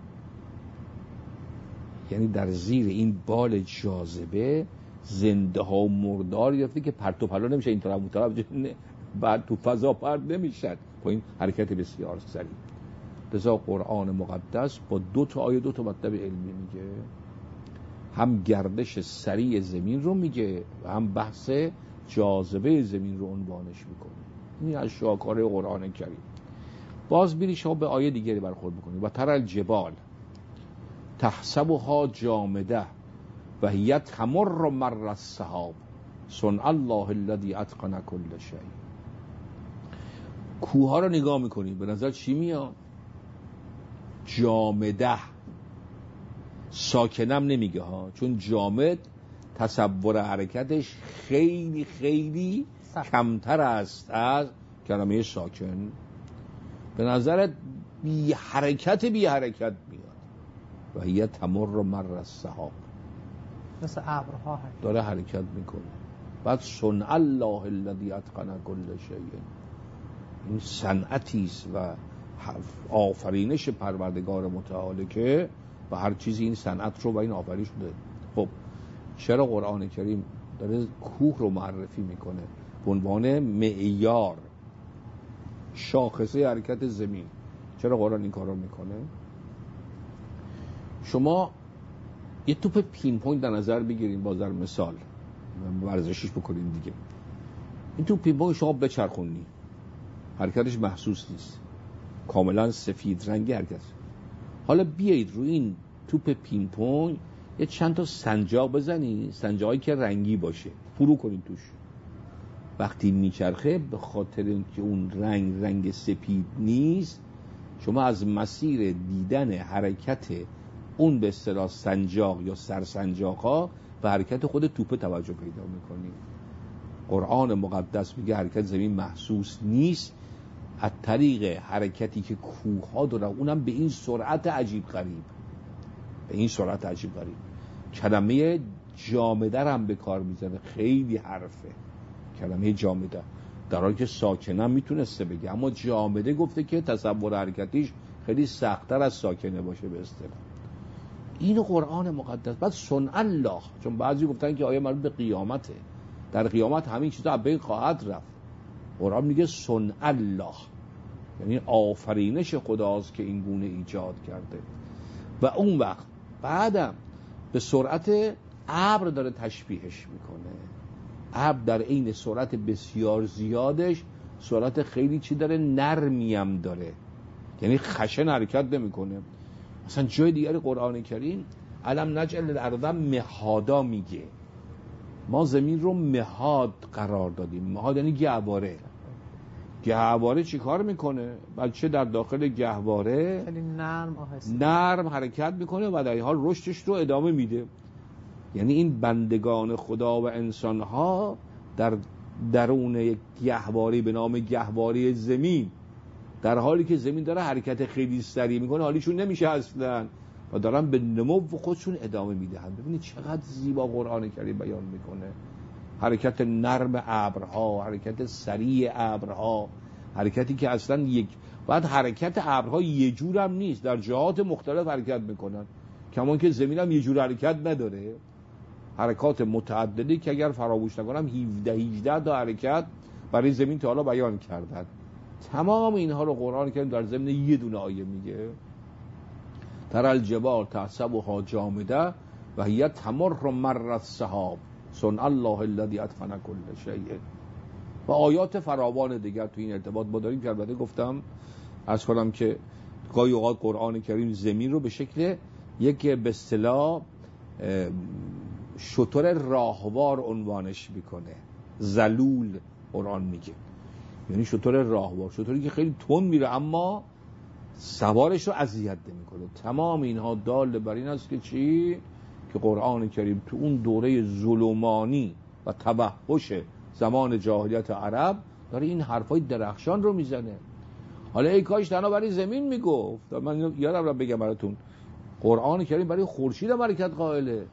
یعنی در زیر این بال جاذبه زنده ها و مردار گرفته که پرت و پلا نمیشه، این طرف اون طرف بعد تو فضا پرت نمیشن با این حرکت بسیار سریع. لذا قرآن مقدس با 2 آیه 2 مطلب علمی میگه، هم گردش سریع زمین رو میگه و هم بحث جاذبه زمین رو عنوانش میکنه. این از شاهکار قرآن کریم. باز بیری شما به آیه دیگری برخورد میکنید، و ترى الجبال تحسبها جامده و هی تمر مر السحاب صنع الله الذی اتقن کل شیء. کوه رو نگاه میکنید، به نظر چی میاد؟ جامده. ساکنم نمیگه ها، چون جامد تصور حرکتش خیلی خیلی کمتر است از کلمه ساکن. به نظرت بی حرکت میاد و هی تمر مر السحاب، مثل ابرها داره حرکت میکنه. بعد صنع الله الذی اتقن کل شیء، این صنعتی است و آفرینش پروردگار متعال که و هر چیزی این صنعت رو و این آفرینش شده. خب چرا قرآن کریم داره کوه رو معرفی میکنه به عنوان معیار شاخصه حرکت زمین؟ چرا قرآن این کار رو میکنه؟ شما یه توپ پین پوینت در نظر بگیریم، باز در مثال ورزشیش بکنیم دیگه. این توپ پین پوینت شما بچرخونی، حرکتش محسوس نیست، کاملا سفید رنگی حرکت. حالا بیایید روی این توپ پین پوینت یه چند تا سنجاق بزنی، سنجاقی که رنگی باشه، فرو کنید توش. وقتی میچرخه به خاطر اینکه اون رنگ سپید نیست، شما از مسیر دیدن حرکت اون به اصطلاح سنجاق یا سرسنجاق‌ها و حرکت خود توپ توجه پیدا میکنید. قرآن مقدس میگه حرکت زمین محسوس نیست از طریق حرکتی که کوه‌ها دارن، اونم به این سرعت عجیب غریب. کلمه جامده هم به کار میزنه، خیلی حرفه کلمه جامده، در حالی که ساکنه میتونسته بگه، اما جامده گفته که تصور حرکتیش خیلی سخت‌تر از ساکنه باشه به اصطلاح. این قرآن مقدس. بعد صنع الله، چون بعضی گفتن که آیه مربوط به قیامته، در قیامت همین چیزا از بین خواهد رفت. قرآن میگه صنع الله، یعنی آفرینش خداست که این گونه ایجاد کرده. و اون وقت بعدم به سرعت ابر داره تشبیهش میکنه. ابر در عین سرعت بسیار زیادش سرعت خیلی چی داره، نرمی هم داره، یعنی خشن حرکت نمیکنه. مثلا جای دیگر قرآن کریم علم نجعل الارض مهادا میگه، ما زمین رو مهاد قرار دادیم. مهاد یعنی گهواره. گهواره چی کار میکنه؟ بچه در داخل گهواره خیلی نرم حرکت میکنه و در این حال رشدش رو ادامه میده. یعنی این بندگان خدا و انسانها در درون یک گهواره به نام گهواره زمین، در حالی که زمین داره حرکت خیلی سریع میکنه، حالیشون نمیشه اصلا و دارن به نمو خودشون ادامه میدهن. ببینید چقدر زیبا قرآن کریم بیان میکنه. حرکت نرم ابرها، حرکت سریع ابرها، حرکتی که اصلا بعد حرکت ابرها یه جور هم نیست، در جهات مختلف حرکت میکنن، کمان که زمین هم یه جور حرکت نداره، حرکات متعددی که اگر فراموش نکنم 17-18 تا حرکت برای زمین تا حالا بیان کردن. تمام اینها رو قرآن کریم در ضمن یه دونه آیه میگه. تر الجبال تحسبها جامده و هی تمر مر السحاب صنع الله الذی اتقن کل شیء. و آیات فراوان دیگر تو این ارتباط ما داریم که البته گفتم عرض کنم که گاهی اوقات قرآن کریم زمین رو به شکل یک به اصطلاح شتر راهوار عنوانش میکنه. ذلول قرآن میگه، یعنی شتر راهوار، شتری که خیلی تند میره اما سوارش رو اذیت نمیکنه. تمام اینها دال بر این است که چی؟ که قرآن کریم تو اون دوره ظلمانی و تبهش زمان جاهلیت عرب داره این حرفای درخشان رو میزنه. حالا ای کاش تنها برای زمین میگفت. من یادم را بگم براتون، قرآن کریم برای خورشید هم حرکت قائله،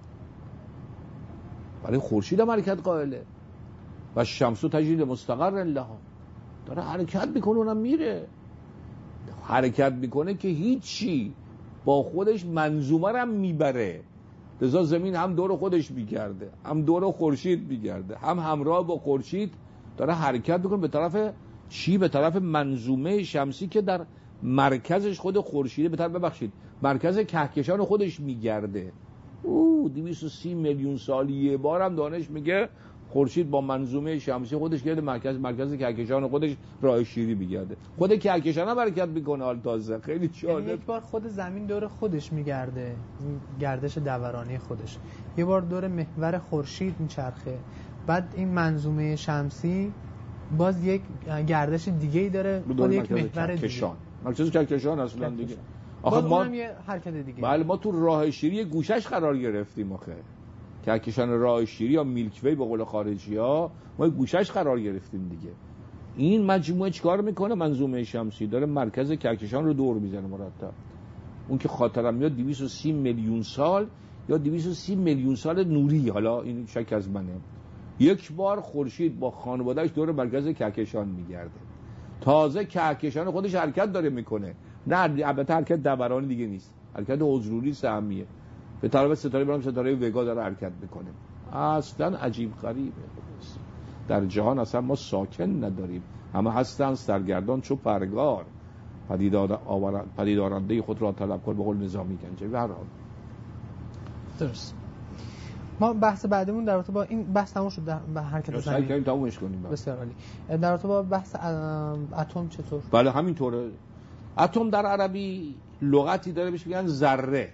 برای خورشید هم حرکت قائله. و شمس تجری لمستقر لها، داره حرکت میکنه، اونم میره حرکت میکنه که هیچی، با خودش منظومه هم میبره. لذا زمین هم دور خودش میگرده، هم دور خورشید میگرده، هم همراه با خورشید داره حرکت میکنه به طرف چی؟ به طرف منظومه شمسی که در مرکزش خود خورشیده، به طرف ببخشید مرکز کهکشان خودش میگرده. 230 میلیون سال یه بار هم دانش میگه خورشید با منظومه شمسی خودش گرده مرکز کهکشان خودش راه شیری میگرده. خود کهکشان هم حرکت میکنه. حال تازه خیلی جالب، یک بار خود زمین دور خودش میگرده، گردش دورانی خودش، یه بار دور محور خورشید میچرخه، بعد این منظومه شمسی باز یک گردش دیگه‌ای داره، خود یک محور دیگه، مرکز کهکشان اصلا دیگه. آخه ما یه حرکت دیگه. بله، ما تو راه شیری گوشش قرار گرفتیم. آخه کهکشان راه شیری یا میلکی وی به قول خارجی‌ها ما گوشش قرار گرفتیم دیگه. این مجموعه چیکار میکنه؟ منظومه شمسی داره مرکز کهکشان رو دور میزنه مرتب. اون که خاطرم میاد 230 میلیون سال یا 230 میلیون سال نوری، حالا این شک از منه، یک بار خورشید با خانواده‌اش دور مرکز کهکشان میگرده. تازه کهکشان خودش حرکت داره میکنه، نه البته حرکت دورانی دیگه نیست، حرکت حضوری سهمیه، به طرف ستاره برام ستاره وگا داره حرکت میکنه. اصلا عجیب غریبه. در جهان اصلا ما ساکن نداریم، همه هستن سرگردان چو پرگار، پدیدارنده خود را طلب کن به قول نظامی گنجوی. به هر حال درست. ما بحث بعدمون در رابطه با این بحث تموم شد در حرکت زمین. سعی کنیم تمومش کنیم. بسیار عالی. در رابطه با بحث اتم چطور؟ بله همینطوره. اتم در عربی لغتی داره بهش میگن ذره.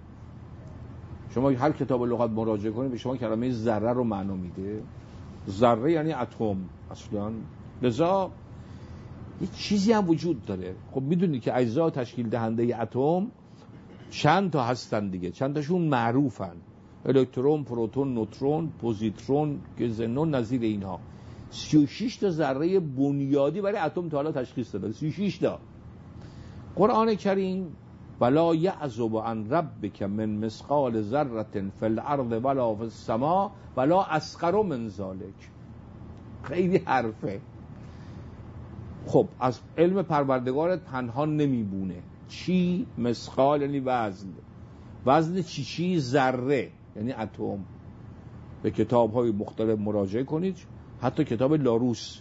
شما هر کتاب لغت مراجعه کنید به شما کلمه ذره رو معنا میده. ذره یعنی اتم اصلا. لذا یه چیزی هم وجود داره. خب میدونید که اجزا تشکیل دهنده اتم چند تا هستن دیگه، چند تاشون معروفن: الکترون، پروتون، نوترون، پوزیترون، گزنون، نظیر اینها. 36 تا ذره بنیادی برای اتم تا حالا تشخیص داده. 36 تا. قرآن کریم: ولا یعزب عن ربک من مثقال ذره فی الارض ولا فی السماء ولا اصغر من ذلک. خیلی حرفه. خب از علم پروردگارت پنهان نمیبونه. چی؟ مثقال یعنی وزن. وزن چی؟ ذره یعنی اتم. به کتاب‌های مختلف مراجعه کنید، حتی کتاب لاروس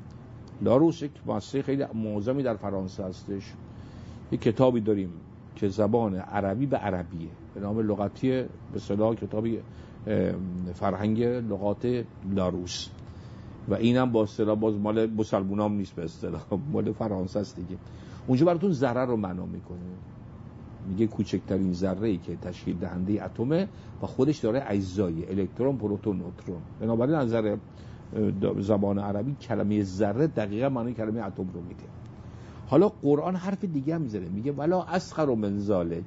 یک مؤسسه خیلی معظمی در فرانسه هستش. یک کتابی داریم که زبان عربی به عربیه به نام لغتی، به اصطلاح کتابی فرهنگ لغات لاروس، و اینم با اصطلاح باز مال مسلمانام نیست، به اصطلاح مال فرانسه است دیگه. اونجا براتون ذره رو معنا میکنه، میگه کوچکترین ذره‌ای که تشکیل دهنده اتمه و خودش داره اجزای الکترون، پروتون، نوترون. بنابراین از نظر زبان عربی کلمه ذره دقیقاً معنی کلمه اتم رو میده. حالا قرآن حرف دیگه هم میزنه، میگه ولا اصغر من ذلک،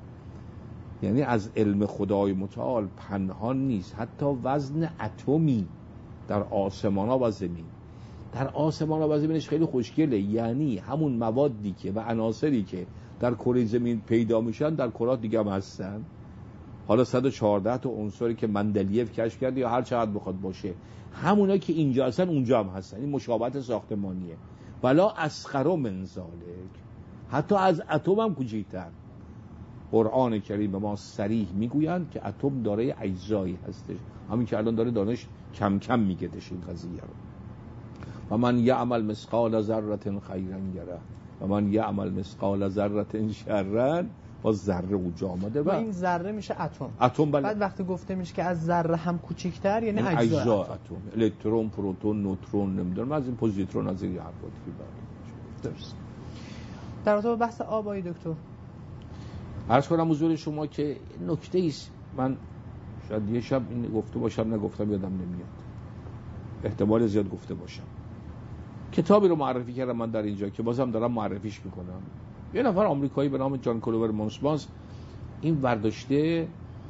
یعنی از علم خدای متعال پنهان نیست حتی وزن اتمی در آسمان‌ها و زمین. در آسمان‌ها و زمینش خیلی خوشگله، یعنی همون موادی که و عناصری که در کره زمین پیدا میشن در کرات دیگه هم هستن. حالا 114 تا عنصری که مندلیف کشف کرده یا هر چقدر بخواد باشه، همونا که اینجا هستن اونجا هم هستن. این مشابهت ساختمانیه. ولا اصغر من ذلک، حتی از اتم هم کوچکتر. قرآن کریم به ما صریح میگویند که اتم دارای اجزایی هستش، همین که الان داره دانش کم کم میگدش این قضیه رو. و من یعمل مثقال ذره خیرا یره و من یعمل مثقال ذره شرا. با ذره اونجا آمده و این ذره میشه اتم. بله. بعد وقتی گفته میشه که از ذره هم کوچیک‌تر یعنی اجزا اتم، الکترون، پروتون، نوترون، نمیدونم از این پوزیترون، از این حرفات که درست. در رابطه با بحث آبای دکتر عرض کنم حضور شما که نکته ایست، من شاید یه شب این گفته باشم نگفتم یادم نمیاد، احتمال زیاد گفته باشم. کتابی رو معرفی کردم من در اینجا که بازم دارم معرفیش میکنم. یه نفر آمریکایی به نام جان کلوور مونسباز این ورداشته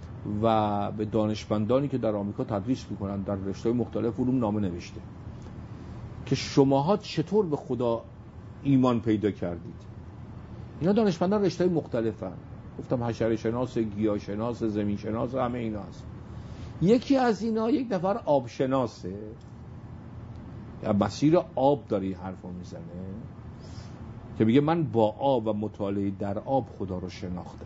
و به دانشمندانی که در آمریکا تدریس میکنن در رشته‌های مختلف علوم نامه نوشته که شماها چطور به خدا ایمان پیدا کردید. اینا دانشمندان رشته‌های مختلفن، گفتم حشره شناس، گیاه شناس، زمین شناس، همه اینا هست. یکی از اینا یک نفر آب شناسه، یا مسیر آب داره حرفو میزنه که میگه من با آب و مطالعه در آب خدا رو شناختم.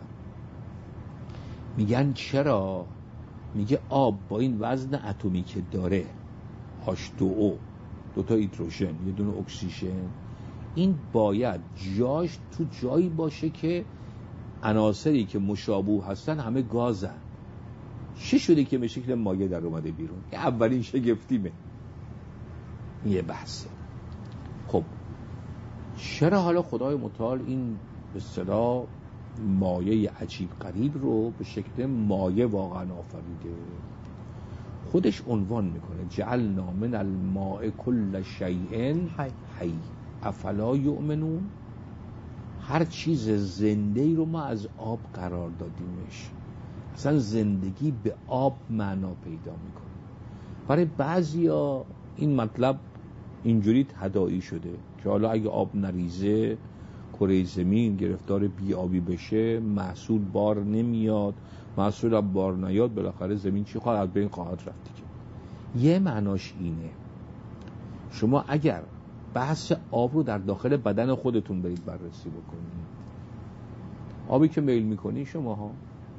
میگن چرا؟ میگه آب با این وزن اتمی که داره H2O، 2 تا هیدروژن، یه دونه اکسیژن، این باید جاش تو جایی باشه که عناصری که مشابه هستن همه گازن. چه شده که به شکل مایع در اومده بیرون؟ یه اولین شگفتیمه. یه بحثه. خب چرا حالا خدای متعال این به اصطلاح مایع عجیب غریب رو به شکل مایع واقعا آفریده؟ خودش عنوان میکنه جعلنا من الماء کل شیء حی افلا یؤمنون. هر چیز زنده‌ای رو ما از آب قرار دادیمش. اصلا زندگی به آب معنا پیدا میکنه. برای بعضیا این مطلب اینجوری تداعی شده که حالا اگه آب نریزه کره زمین گرفتار بی‌آبی بشه، محصول بار نمیاد، محصول بار نیاد، بالاخره زمین چی خواهد بین خواهد رفت دیگه. یه معناش اینه شما اگر بحث آب رو در داخل بدن خودتون برید بررسی بکنید، آبی که میل میکنی شما ها،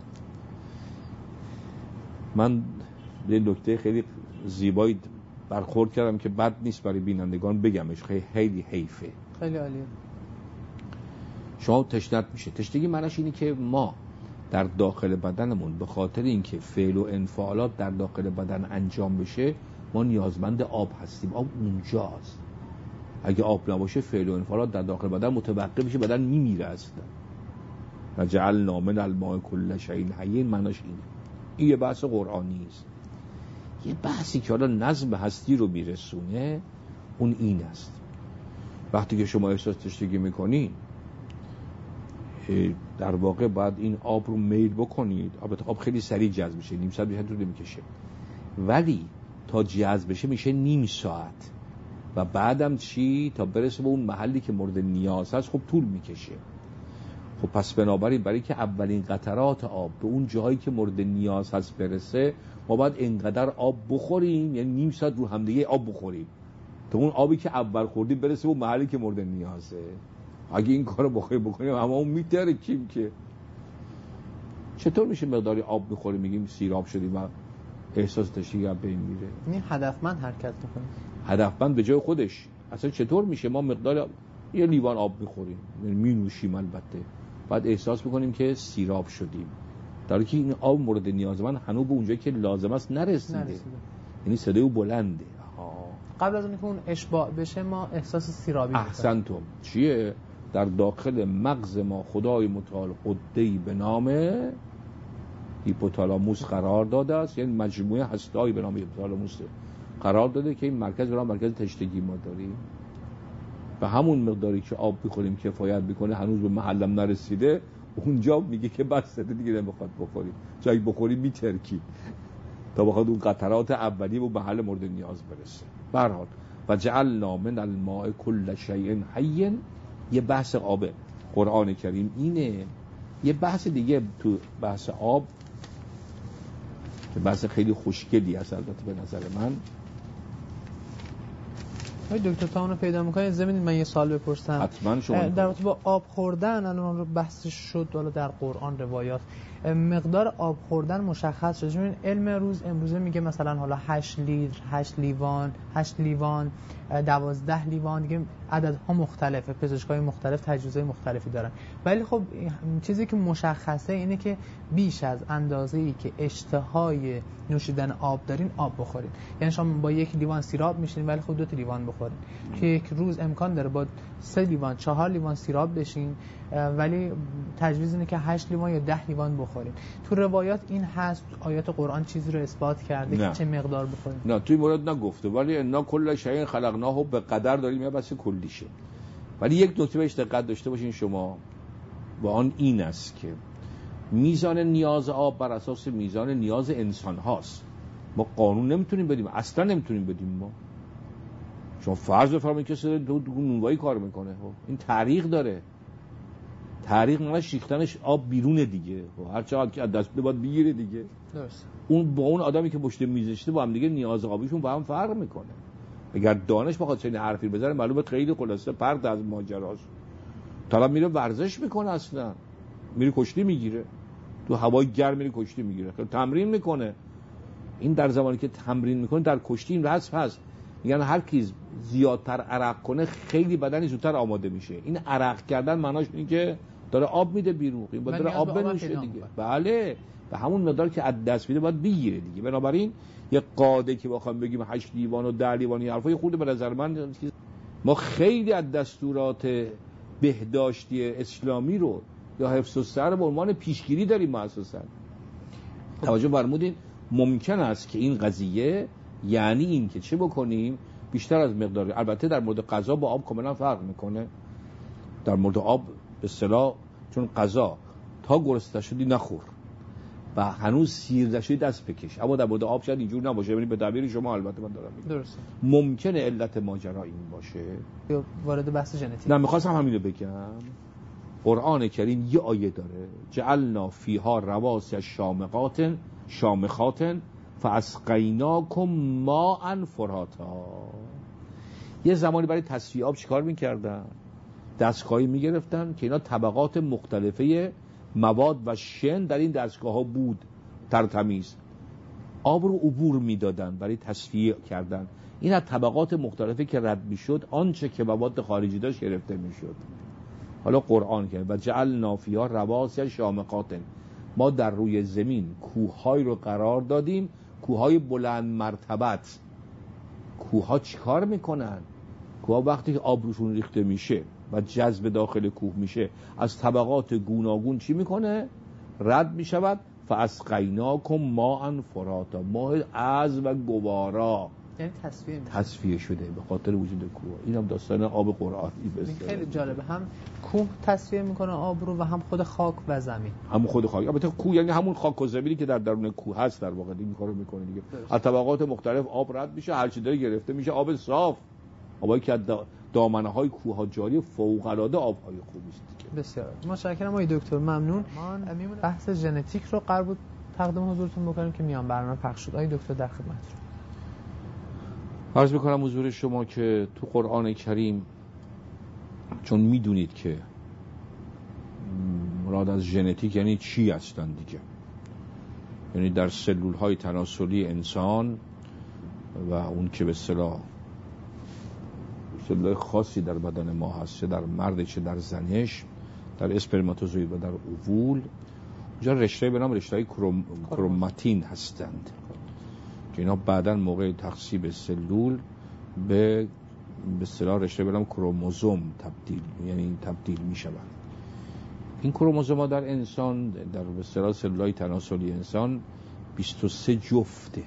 من به نکته خیلی زیبایی برخورد کردم که بد نیست برای بینندگان بگمش، خیلی حیفه. خیلی عالیه. شما تشنت میشه. تشنگی معناش اینه که ما در داخل بدنمون به خاطر اینکه فعل و انفعالات در داخل بدن انجام بشه ما نیازمند آب هستیم. آب اونجاست. اگه آب نباشه فعل و انفعالات در داخل بدن متوقف میشه، بدن میمیره اصلا. و جعلنا من الماء کل شیء حی، معناش اینه. این یه بحث قرآنی است. یه بحثی که حالا نظم هستی رو میرسونه اون این است. وقتی که شما احساس تشنگی میکنین در واقع باید این آب رو میل بکنید. آب خیلی سریع جذب میشه، نیم ساعت بیشتر طول نمیکشه، ولی تا جذب بشه میشه نیم ساعت و بعدم چی؟ تا برسه به اون محلی که مورد نیاز هست خب طول میکشه. خب پس بنابراین برای که اولین قطرات آب به اون جایی که مورد نیاز هست برسه ما باید اینقدر آب بخوریم، یعنی نیم ساعت رو همدیگه آب بخوریم تا اون آبی که اول خوردیم برسه به اون محلی که مورد نیازه. اگه این کارو بکنیم اما اون میترکیم که چطور میشه مقداری آب بخوریم میگیم سیراب شدیم و احساس تشنگی به این میره؟ این هدفمند حرکت میکنیم. هدفمند به جای خودش. اصلا چطور میشه ما مقدار یه لیوان آب میخوریم، یعنی مینوشیم البته، بعد احساس میکنیم که سیراب شدیم، در حالی که این آب مورد نیاز من هنوز به اونجایی که لازم است نرسیده. یعنی صدای او بلنده. قبل از اینکه اون اشباع بشه ما احساس سیرابی میکنیم. احسنتم. چیه؟ در داخل مغز ما خدای متعال غده‌ای به نام هیپوتالاموس قرار داده است، یعنی مجموعه هسته‌ای به نام هیپوتالاموس قرار داده که این مرکز به نام مرکز تشنگی ما داریم. و همون مقداری که آب بخوریم کفایت میکنه، هنوز به محلم نرسیده، اونجا میگه که بس دیگه نمیخواد بخوریم، چون اگه بخوریم میترکی تا بخواد اون قطرات اولی به محل مورد نیاز برسه. به هر حال و جعلنا من الماء کل شیء حی، یه بحث آب قرآن کریم اینه. یه بحث دیگه تو بحث آب که بحث خیلی خوشگلی هست البته به نظر من. دکتر تا اونو پیدا میکنه زمین من یه سوال بپرسم. حتما شما در رابطه با آب خوردن الان رو بحث شد، حالا در قرآن روایات مقدار آب خوردن مشخص شد. چون علم امروزه میگه مثلا حالا 8 لیتر، 8 لیوان 12 لیوان، دیگه عددها مختلفه، پزشکای مختلف تجویزهای مختلفی دارن، ولی خب چیزی که مشخصه اینه که بیش از اندازه‌ای که اشتهای نوشیدن آب دارین آب بخورین. یعنی شما با 1 لیوان سیراب میشین ولی خب 2 تا لیوان بخورین، که یک روز امکان داره با 3 لیوان 4 لیوان سیراب بشین ولی تجویز اینه که 8 لیوان یا 10 لیوان بخورین. تو روایات این هست؟ آیات قرآن چیزی رو اثبات کرده که چه مقدار بخورین؟ نه توی مورد نگفته، ولی انا کل شیء خلقناه به قدر داریم، یه بحث کلیشه. ولی یک نکته بهش دقت داشته باشین شما، با آن این است که میزان نیاز آب بر اساس میزان نیاز انسان هاست. ما قانون نمیتونیم بدیم، اصلا نمیتونیم بدیم. ما شما فرض بفرمایید که دو نونوایی کار میکنه، این تعریق داره. تعریق معنی شیختنش آب بیرونه دیگه، هر چقدر که از دست بده باید بگیره دیگه. درست. اون با اون آدمی که پشت میز نشسته با هم دیگه نیاز آبیشون با هم فرق میکنه. اگر دانش بخواد چنین حرفی بزنه معلومه خیلی خلاصه پرت از ماجراست. طرف میره ورزش میکنه، اصلا میره کشتی میگیره، تو هوای گرم میره کشتی میگیره، تمرین میکنه. این در زمانی که تمرین میکنه در کشتی این وصف هست، میگن هر کی زیادتر عرق کنه خیلی بدنی زودتر آماده میشه. این عرق کردن معناش اینه که داره آب میده بیرون، این باید داره آب بنوشه دیگه. بله، به همون مقدار که از دست میده باید بگیره دیگه. بنابراین یه قاعده که بخوام بگیم 8 لیوان و 10 لیوان این حرفای خورده به نظر من ما خیلی از دستورات بهداشتی اسلامی رو یا حفظ الصحه به عنوان پیشگیری داریم مؤسساً. توجه فرمودین ممکن است که این قضیه یعنی این که چه بکنیم بیشتر از مقدار، البته در مورد غذا با آب کاملا فرق میکنه. در مورد آب به اصطلاح چون غذا تا گرسنه شدی نخور و هنوز سیر نشدی دست بکش، اما در مورد آب شاید اینجور نباشه. یعنی به تعبیر شما البته من دارم میگم درسته ممکنه علت ماجرا این باشه. یا وارد بحث ژنتیک نه، می‌خواستم همینو بگم. قرآن کریم یه آیه داره جعلنا فیها رواسي شامخات فاسقیناکم ماء فراتا. یه زمانی برای تصفیه آب چیکار می‌کردن؟ دستگاهی می‌گرفتن که اینا طبقات مختلفه مواد و شن در این دستگاه‌ها بود، ترتمیز آب رو عبور میدادن برای تصفیه کردن. این از طبقات مختلفی که رد میشد آنچه که مواد خارجی داشت گرفته میشد. حالا قرآن کرد و جعلنا فیها رواسي شامخات، ما در روی زمین کوه‌هایی رو قرار دادیم، کوه‌های بلند مرتبت. کوه‌ها چیکار میکنن؟ کوه‌ها وقتی که آب روشون ریخته میشه و جذب داخل کوه میشه، از طبقات گوناگون چی میکنه؟ رد میشود. فاسقیناکم ماء فراتا، ماء عذب و گوارا، یعنی تصفیه شده به خاطر وجود کوه. این هم داستان آب قرآنی بسیار خیلی جالبه. هم کوه تصفیه میکنه آب رو و هم خود خاک و زمین. همون خود خاک، البته کوه یعنی همون خاک و زمینی که در درون کوه هست در واقع این کارو میکنه دیگه. از طبقات مختلف آب رد میشه، هر چی داره گرفته میشه آب صاف. آبایی که از دامنه‌های کوه‌ها جاری، فوق‌العاده آب‌های خوبی است دیگه. بسیار متشکرم آقای دکتر، ممنون. بحث ژنتیک رو قرار بود تقدیم حضورتون بکنیم که میان برنامه پخش شد. آقای دکتر در خدمتتون. عرض میکنم حضور شما که تو قرآن کریم، چون میدونید که مراد از ژنتیک یعنی چی هستن دیگه، یعنی در سلولهای تناسلی انسان و اون که به اصطلاح سلول خاصی در بدن ما هست، چه در مرد چه در زنش، در اسپرماتوزوید و در اووول، اونجا رشته به نام رشته کروماتین هستند که اینا بعداً موقع تقسیم سلول به اصطلاح رشته به نام کروموزوم تبدیل می شوند. این کروموزوم‌ها در انسان، در به اصطلاح سلول‌های تناسلی انسان 23 جفته.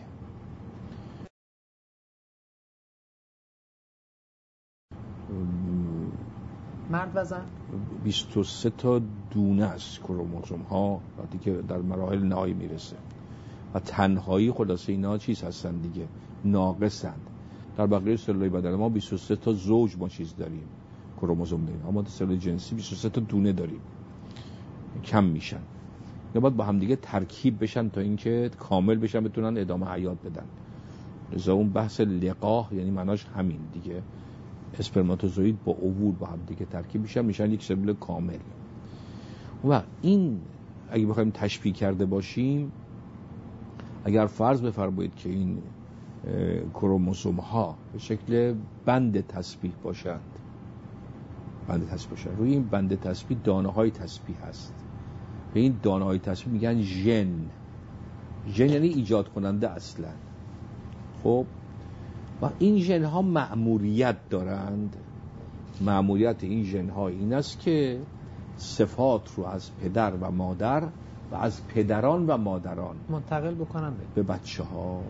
مرد و زن 23 تا دونه است کروموزوم ها وقتی که در مراحل نهایی میرسه و تنهایی خلاصه اینا چیز هستن دیگه، ناقصند. در بقیه سلولای بدن ما 23 تا زوج ما چیز داریم، کروموزوم داریم، اما در سلول جنسی 23 تا دونه داریم، کم میشن یا باید با هم دیگه ترکیب بشن تا اینکه کامل بشن بتونن ادامه حیات بدن. لذا اون بحث لقاح یعنی معناش همین دیگه، اسپرماتوزوید با اووول با هم دیگه ترکیب میشن یک سلول کامل. و این اگه بخوایم تشبیه کرده باشیم، اگر فرض بفرمایید که این کروموزوم ها به شکل بند تسبیح باشند، روی این بند تسبیح دانه های تسبیح هست، به این دانه های تسبیح میگن ژن. ژن یعنی ایجاد کننده اصلا. خب و این ژن ها مأموریت دارند. مأموریت این ژن ها این است که صفات رو از پدر و مادر و از پدران و مادران منتقل بکنن به بچه ها.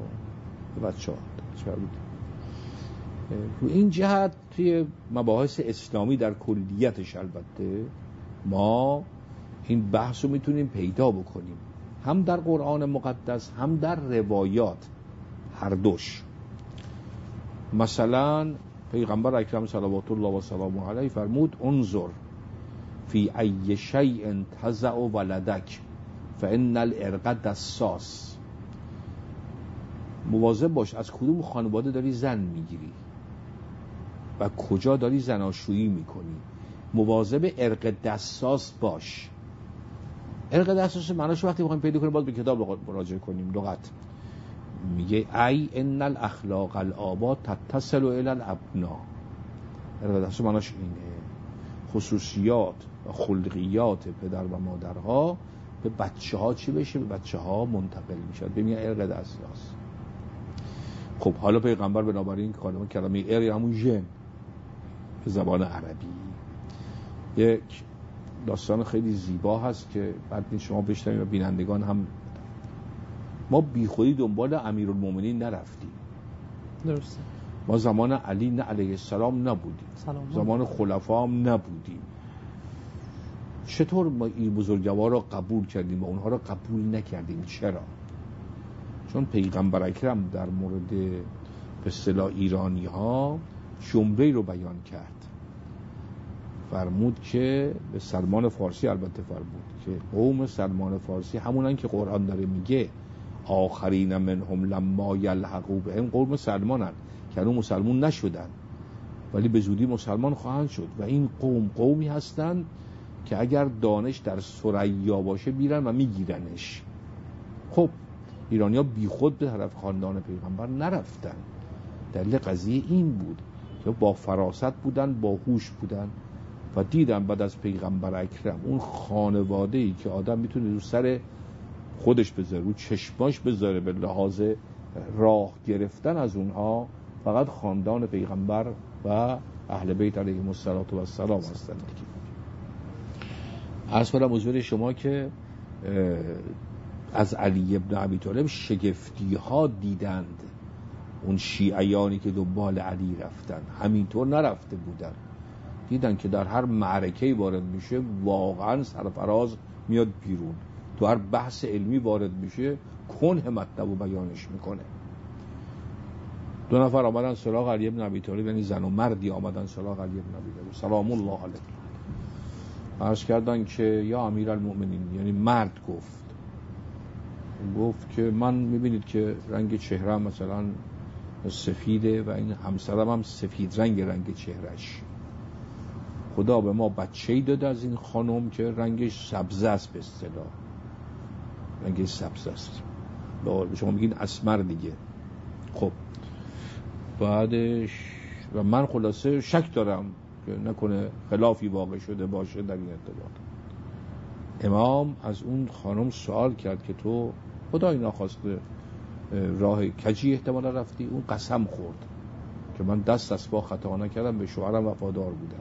رو این جهت توی مباحث اسلامی در کلیتش البته ما این بحث رو میتونیم پیدا بکنیم، هم در قرآن مقدس هم در روایات، هر دوش. مثلا پیغمبر اکرم صلوات الله و سلامه علیه فرمود انظر فی ای شیء تضع ولدک فان العرق دساس. مواظب باش از کدوم خانواده داری زن میگیری و کجا داری زناشویی میکنی. مواظب عرق دساس باش. عرق دساس معناش وقتی بخوایم پیدا کنیم باید به کتاب مراجعه کنیم. لغت میگه ای ان الاخلاق الآبا تتصل الی الابنا. عرق دساس معناش اینه، خصوصیات و خلقیات پدر و مادرها به بچه ها چی بشه؟ به بچه ها منتقل میشه، ببین عرق دساس. خب حالا پیغمبر بنابراین کلمه عرق همون ژن به زبان عربی. یک داستان خیلی زیبا هست که بعد شما بشنوید و بینندگان هم. ما بیخودی دنبال امیرالمومنین نرفتیم. درسته. ما زمان علی نه علیه السلام نبودیم، زمان خلفا هم نبودیم. چطور ما این بزرگوار را قبول کردیم و اونها را قبول نکردیم؟ چرا؟ چون پیغمبر اکرم در مورد به اصطلاح ایرانی ها جمله رو بیان کرد. فرمود که به سلمان فارسی، البته فرمود که قوم سلمان فارسی همونن که قرآن داره میگه آخرین منهم لما یلحقوا بهم، قوم سلمانن که هنوز مسلمون نشدن ولی به زودی مسلمان خواهند شد. و این قومی هستن که اگر دانش در ثریا باشه میرن و میگیرنش. خب ایرانی‌ها بیخود به طرف خاندان پیغمبر نرفتن. دلیل قضیه این بود که با فراست بودن، با هوش بودن و دیدن بعد از پیغمبر اکرم اون خانواده‌ای که آدم میتونه رو سر خودش بذاره، رو چشماش بذاره، به لحاظ راه گرفتن از اونها فقط خاندان پیغمبر و اهل بیت علیهم السلام هستند. عرض کنم حضور شما که از علی ابن ابی طالب شگفتی ها دیدند اون شیعیانی که دنبال علی رفتن، همینطور نرفته بودن، دیدن که در هر معرکه‌ای وارد میشه واقعا سرفراز میاد بیرون، تو هر بحث علمی وارد میشه کنه مطلب و بیانش میکنه. 2 نفر آمدن سراغ علی ابن ابی طالب، یعنی زن و مردی آمدن سراغ علی ابن ابی طالب سلام الله علیه، عرض کردن که یا امیرالمؤمنین، یعنی مرد گفت که من میبینید که رنگ چهرم مثلا سفیده و این همسرم هم سفید رنگ چهرش، خدا به ما بچه‌ای داده از این خانم که رنگش سبزه است، به اصطلاح رنگش سبزه است، به شما میگین اسمر دیگه. خب بعدش و من خلاصه شک دارم که نکنه خلافی واقع شده باشه در این ارتباط. امام از اون خانم سوال کرد که تو خدای ناخواسته راه کجی احتمالا رفتی؟ اون قسم خورد که من دست از پا خطا نکردم، به شوهرم وفادار بودم.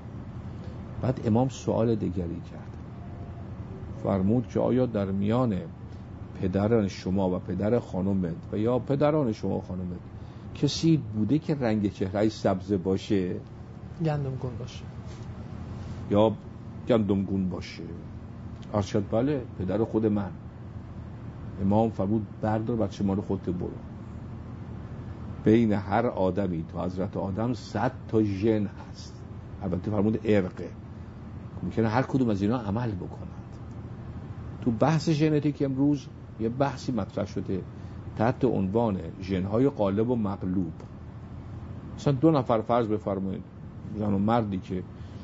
بعد امام سوال دیگری کرد، فرمود که آیا در میان پدران شما و پدر خانمت و یا پدران شما و خانمت کسی بوده که رنگ چهره‌اش سبز باشه؟ گندمگون باشه یا گندمگون باشه؟ عرض کرد بله، پدر خود من. امام فرمود بردار بچه ما رو خودت برو، بین هر آدمی تا حضرت آدم 100 تا ژن هست، البته فرمود ارقه، ممکنه هر کدوم از اینا عمل بکنند. تو بحث ژنتیک امروز یه بحثی مطرح شده تحت عنوان ژن‌های غالب و مغلوب. مثلا 2 نفر فرض بفرمایید زن و مردی که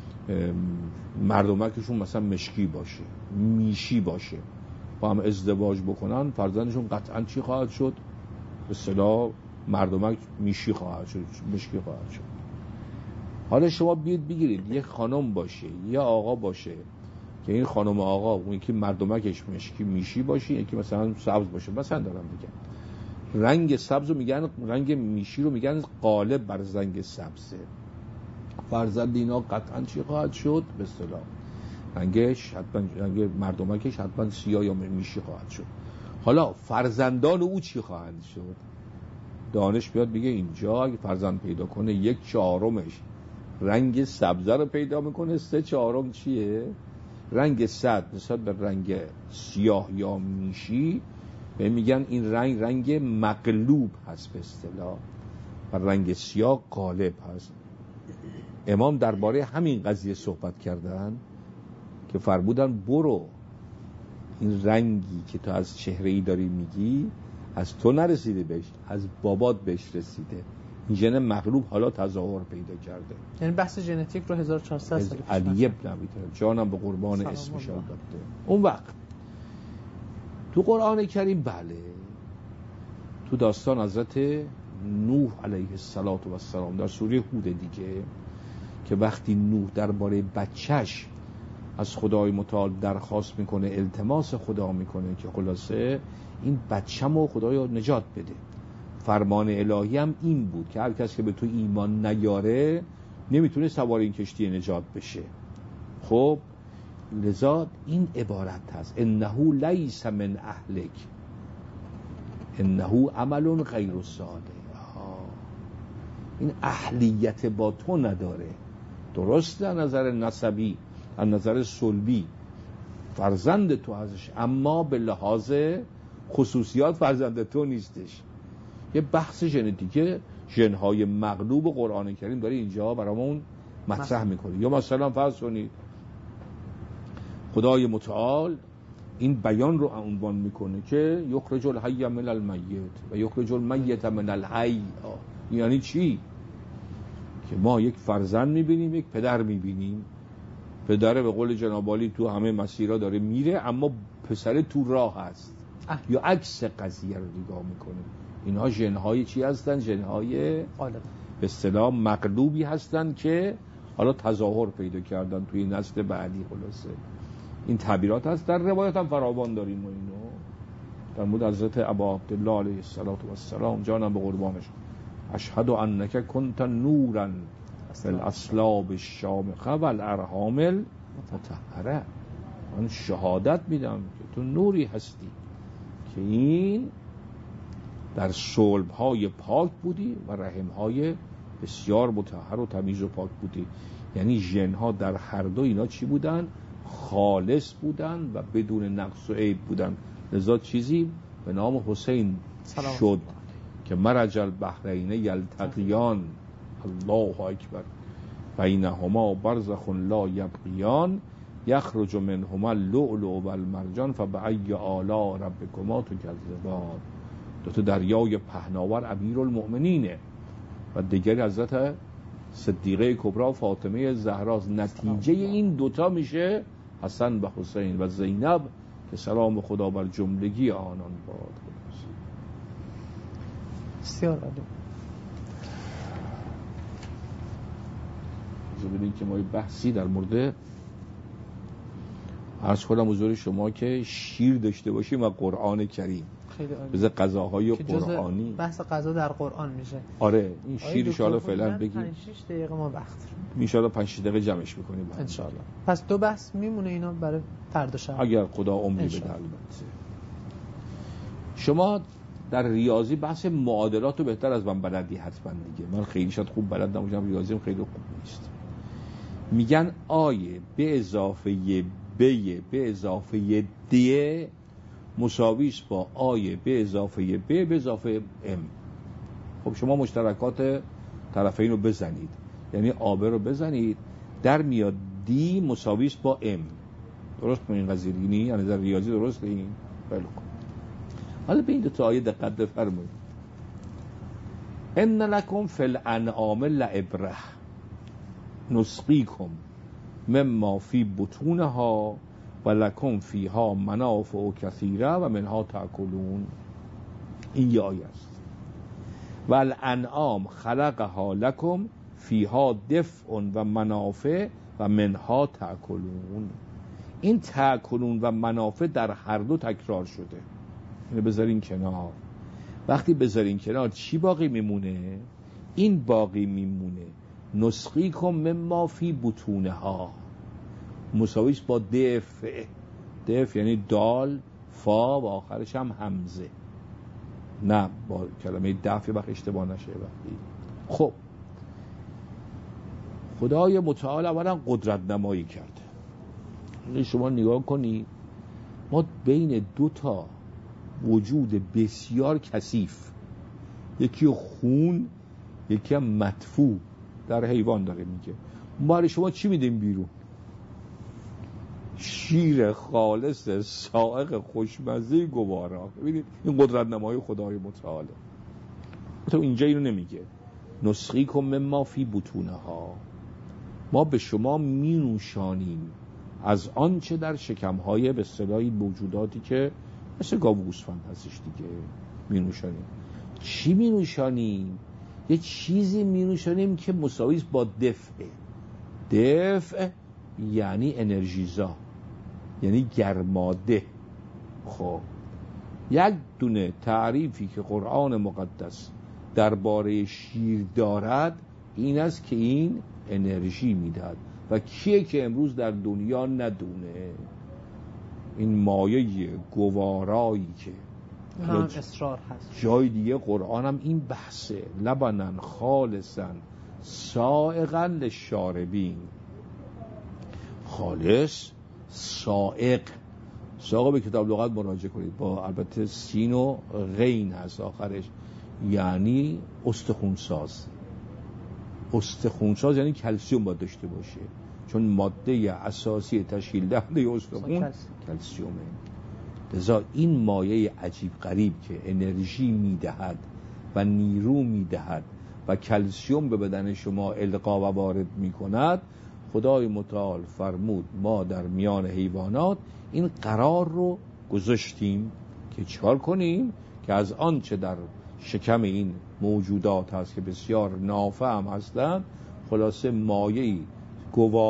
مردمکشون مثلا مشکی باشه، میشی باشه، با هم ازدواج بکنن، فرزندشون قطعا چی خواهد شد؟ به اصطلاح مردمک میشی خواهد شد، مشکی خواهد شد. حالا شما بیاید بگیرید یک خانم باشه یا آقا باشه که این خانم و آقا اون یکی مردمکش مشکی میشی باشه، یکی مثلا سبز باشه، مثلا دارم میگم رنگ سبز رو میگن، رنگ میشی رو میگن غالب بر رنگ سبزه، فرزند اینا قطعا چی خواهد شد؟ به اصطلاح رنگش حتما، رنگ مردمکش حتما سیاه یا میشی خواهد شد. حالا فرزندان او چی خواهند شد؟ دانش بیاد بگه اینجا اگه فرزند پیدا کنه 1/4 رنگ سبزه رو پیدا میکنه، 3/4 چیه؟ رنگ سد نسبت به رنگ سیاه یا میشی، به میگن این رنگ مغلوب هست به اصطلاح و رنگ سیاه غالب هست. امام درباره همین قضیه صحبت کردن که فرمودن برو این رنگی که تو از چهره‌ای داری میگی از تو نرسیده بهش، از بابات بهش رسیده، این ژن مغلوب حالا تظاهر پیدا کرده. یعنی بحث ژنتیک رو 1400 سال پیش علی ابن ابی طالب جانم به قربان اسمش داده. اون وقت تو قرآن کریم بله، تو داستان حضرت نوح علیه السلام در سوره هود دیگه که وقتی نوح درباره بچهش از خدای متعال درخواست میکنه، التماس خدا میکنه که خلاصه این بچه‌مو خدایا نجات بده، فرمان الهی هم این بود که هر کس که به تو ایمان نیاره نمیتونه سوار این کشتی نجات بشه. خب لذا این عبارت هست انه لیس من اهلک انه عمل غیر صالح، این اهلیت با تو نداره، درسته از نظر نسبی، از نظر صلبی فرزند تو ازش، اما به لحاظ خصوصیات فرزند تو نیستش. یه بحث ژنتیک ژن‌های مغلوب قرآن کریم داره اینجا برامون مطرح میکنه. یا مثلا فرض کنید خدای متعال این بیان رو عنوان میکنه که یخرج الحی من المیت و یخرج المیت من الحی. یعنی چی؟ که ما یک فرزند میبینیم، یک پدر میبینیم، پدر به قول جناب عالی تو همه مسیرها داره میره اما پسر تو راه هست، یا عکس قضیه رو نگاه میکنه. اینها ژن‌های چی هستن؟ ژن‌های به اصطلاح مغلوبی هستن که حالا تظاهر پیدا کردن توی نسل بعدی. خلاصه این تعبیرات هست، در روایت هم فراوان داریم و اینو در مورد حضرت ابا عبدالله علیه السلام جانم به قربانش، اشهد انک کنت نورا فی الاصلاب الشامخه و الارحام المطهره. من شهادت میدم که تو نوری هستی که این در صلب‌های پاک بودی و رحم‌های بسیار مطهر و تمیز و پاک بودی. یعنی ژن‌ها در هر دو اینا چی بودن؟ خالص بودن و بدون نقص و عیب بودن. لذا چیزی به نام حسین شد که مرج البحرین یلتقیان، الله اکبر، بینهما برزخ لا یبغیان یخرج منهما اللؤلؤ والمرجان فبأی آلاء ربکما تکذبان. دو تا دریای پهناور امیرالمؤمنینه و دیگری حضرت صدیقه کبری فاطمه زهرا. نتیجه این دوتا میشه حسن و حسین و زینب که سلام خدا بر جملگی آنان باد. بسیار عالی. ببینید که ما یه بحثی در مورد عرض کنم حضور شما که شیر داشته باشیم و قرآن کریم، خیلی عالی. بذار غذاهای قرآنی، بحث غذا در قرآن میشه. آره این شیر ان شاء الله فعلا بگیم 5-6 دقیقه ما وقت ان شاء الله 5 دقیقه جمعش میکنیم ان شاء الله. پس 2 بحث میمونه اینا برای فردا شب اگر خدا عمری بده. البته شما در ریاضی بحث معادلات رو بهتر از من بلدی حتما دیگه. من خیلی شاید خوب بلد نباشم، ریاضیم خیلی خوب نیست. میگن آیه به اضافه ب به اضافه د مساوی است با آیه به اضافه ب به اضافه ام. خب شما مشترکات طرفین رو بزنید، یعنی آب رو بزنید، در میاد دی مساوی است با ام. درست این قضیه دیگه؟ یعنی در ریاضی درست این. خیلی خوب. حالا به این دو تا آیه دقت بفرمایید. ان لکم فی الانعام لعبره نسقیکم مما فی بطونها و لکم فیها منافع کثیره و منها تأکلون. این یه آیه است. و الانعام خلقها لکم فیها دفع و منافع و منها تأکلون. این تأکلون و منافع در هر دو تکرار شده. اینو بذارین کنار. وقتی بذارین کنار چی باقی میمونه؟ این باقی میمونه نسقیکم مما فی بطونها مساویش با دفع. دفع یعنی دال فا و آخرش هم همزه، نه با کلمه دفع وقت اشتباه نشه. وقتی خب خدای متعال اولا قدرت نمایی کرده. شما نگاه کنید ما بین 2 تا وجود بسیار کثیف، یکی خون یکی هم مدفوع در حیوان داره میگه، ما برای شما چی میدیم بیرون؟ شیر خالص سائغ خوشمزه گوارا. ببینید این قدرت نمای خدای متعاله. تو اینجا اینو نمیگه نسقیکم مما فی بطونها، ما به شما مینوشانیم از آنچه در شکمهای به اصطلاح موجوداتی که مثل گاو و گوسفند هستش دیگه مینوشانیم. چی مینوشانیم؟ یه چیزی مینوشانیم که مساوی است با دفع. دفع یعنی انرژیزا، یعنی گرماده. خب یک دونه تعریفی که قرآن مقدس درباره شیر دارد این است که این انرژی میدهد. و کیه که امروز در دنیا ندونه این مایه گوارایی که اصرار هست؟ جای دیگه قرآن هم این بحثه لبنن خالصا سائغا للشاربین. خالص سائغ، سائغ به کتاب لغت مراجعه کنید، با البته سین و غین هست آخرش، یعنی استخونساز. استخونساز یعنی کلسیوم باید داشته باشه، چون ماده اساسی تشکیل دهنده استخون کلسیومه. لذا این مایه عجیب غریب که انرژی میدهد و نیرو میدهد و کلسیوم به بدن شما القا و وارد میکند، خدای متعال فرمود ما در میان حیوانات این قرار رو گذاشتیم که چکار کنیم؟ که از آنچه در شکم این موجودات هست که بسیار نافع هم هستند، خلاصه مایه‌ای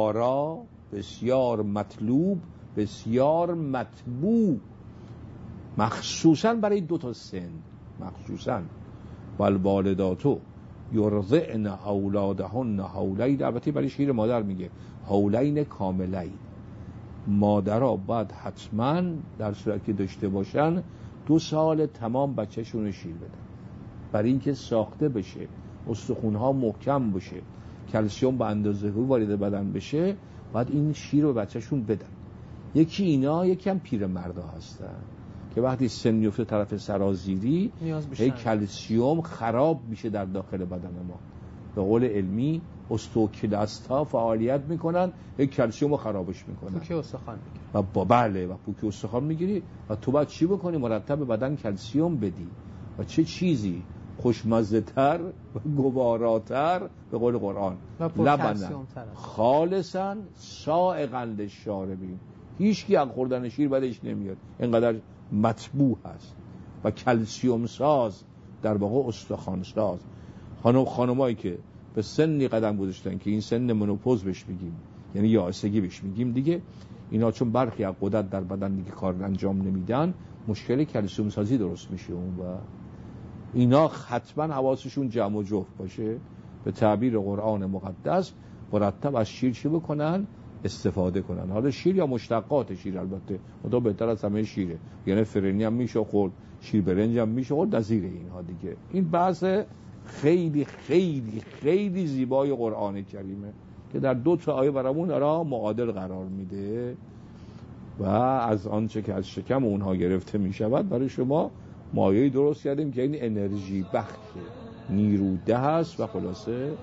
گوارا بسیار مطلوب بسیار مطبوع مخصوصا برای 2 سن، مخصوصا والوالداتو یرضعن اولادهن حولین، البته برای شیر مادر میگه حولین کاملین، مادرها باید حتما در صورت که داشته باشن 2 سال تمام بچه‌شون رو شیر بدن، برای اینکه ساخته بشه، استخوان‌ها محکم بشه، کلسیم به اندازه وارد بدن بشه، باید این شیر رو بچه‌شون بدن. یکی هم پیرمردا هستن که وقتی سن میفته طرف سرازیری هی کلسیم خراب میشه در داخل بدن ما، به قول علمی استوکلاستا فعالیت میکنن، هی کلسیم رو خرابش میکنن، پوکی استخوان میگیری و بله و پوکی استخوان میگیری و تو باید چی بکنی؟ مرتب به بدن کلسیم بدی و چه چیزی خوشمزه تر و گواراتر به قول قرآن، لبنن خالصن سائغا للشاربین، هیچ کی از خوردن شیر بدش نمیاد، اینقدر مطبوع هست و کلسیم ساز، در واقع استخوان ساز. خانمایی که به سنی قدم گذاشتن که این سن منوپوز بهش میگیم، یعنی یائسگی بهش میگیم دیگه، اینا چون برخی از قدرت در بدن دیگه کار انجام نمیدن، مشکل کلسیم سازی درست میشه اون و اینا حتما حواسشون جمع و جفت باشه. به تعبیر قرآن مقدس مرتب از شیر چی بکنن؟ استفاده کنن. حالا شیر یا مشتقات شیر، البته اون بهتر از همه شیره، یعنی فرنی هم میشه خورد، شیر برنج هم میشه خورد، نظیر اینها دیگه. این بحث خیلی خیلی خیلی زیبای قرآن کریمه که در 2 آیه برامون را معادل قرار میده و از آنچه که از شکم اونها گرفته میشود برای شما مایه‌ای درست کردیم که این انرژی بخش نیروده هست. و خلاصه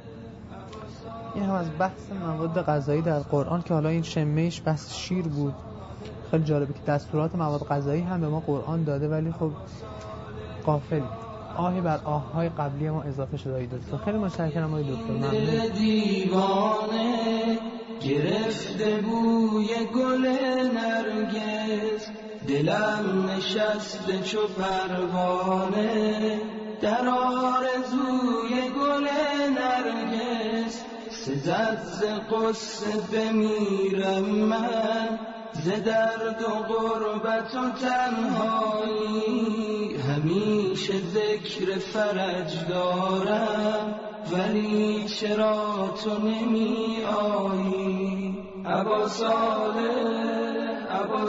این هم از بحث مواد غذایی در قرآن که حالا این شمهش بحث شیر بود. خیلی جالبه که دستورات مواد غذایی هم به ما قرآن داده، ولی خب غافل، آهی بر آههای قبلی ما اضافه شده. ای دکتر خیلی متشکرم آقای دکتر، ممنون. دیوانه گرفته بوی گل نرگس، دلم نشسته چو پروانه در آرزوی گل نرگس، سزد ز غصه بمیرم من، ز درد و غربت و تنهایی، همیشه ذکر فرج دارم ولی چرا تو نمی آیی؟ ابا صالح ابا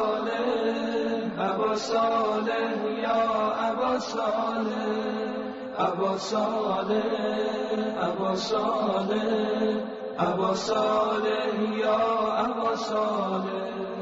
صالح ابا صالح یا ابا صالح، ابا صالح ابا صالح ابا صالح یا ابا صالح.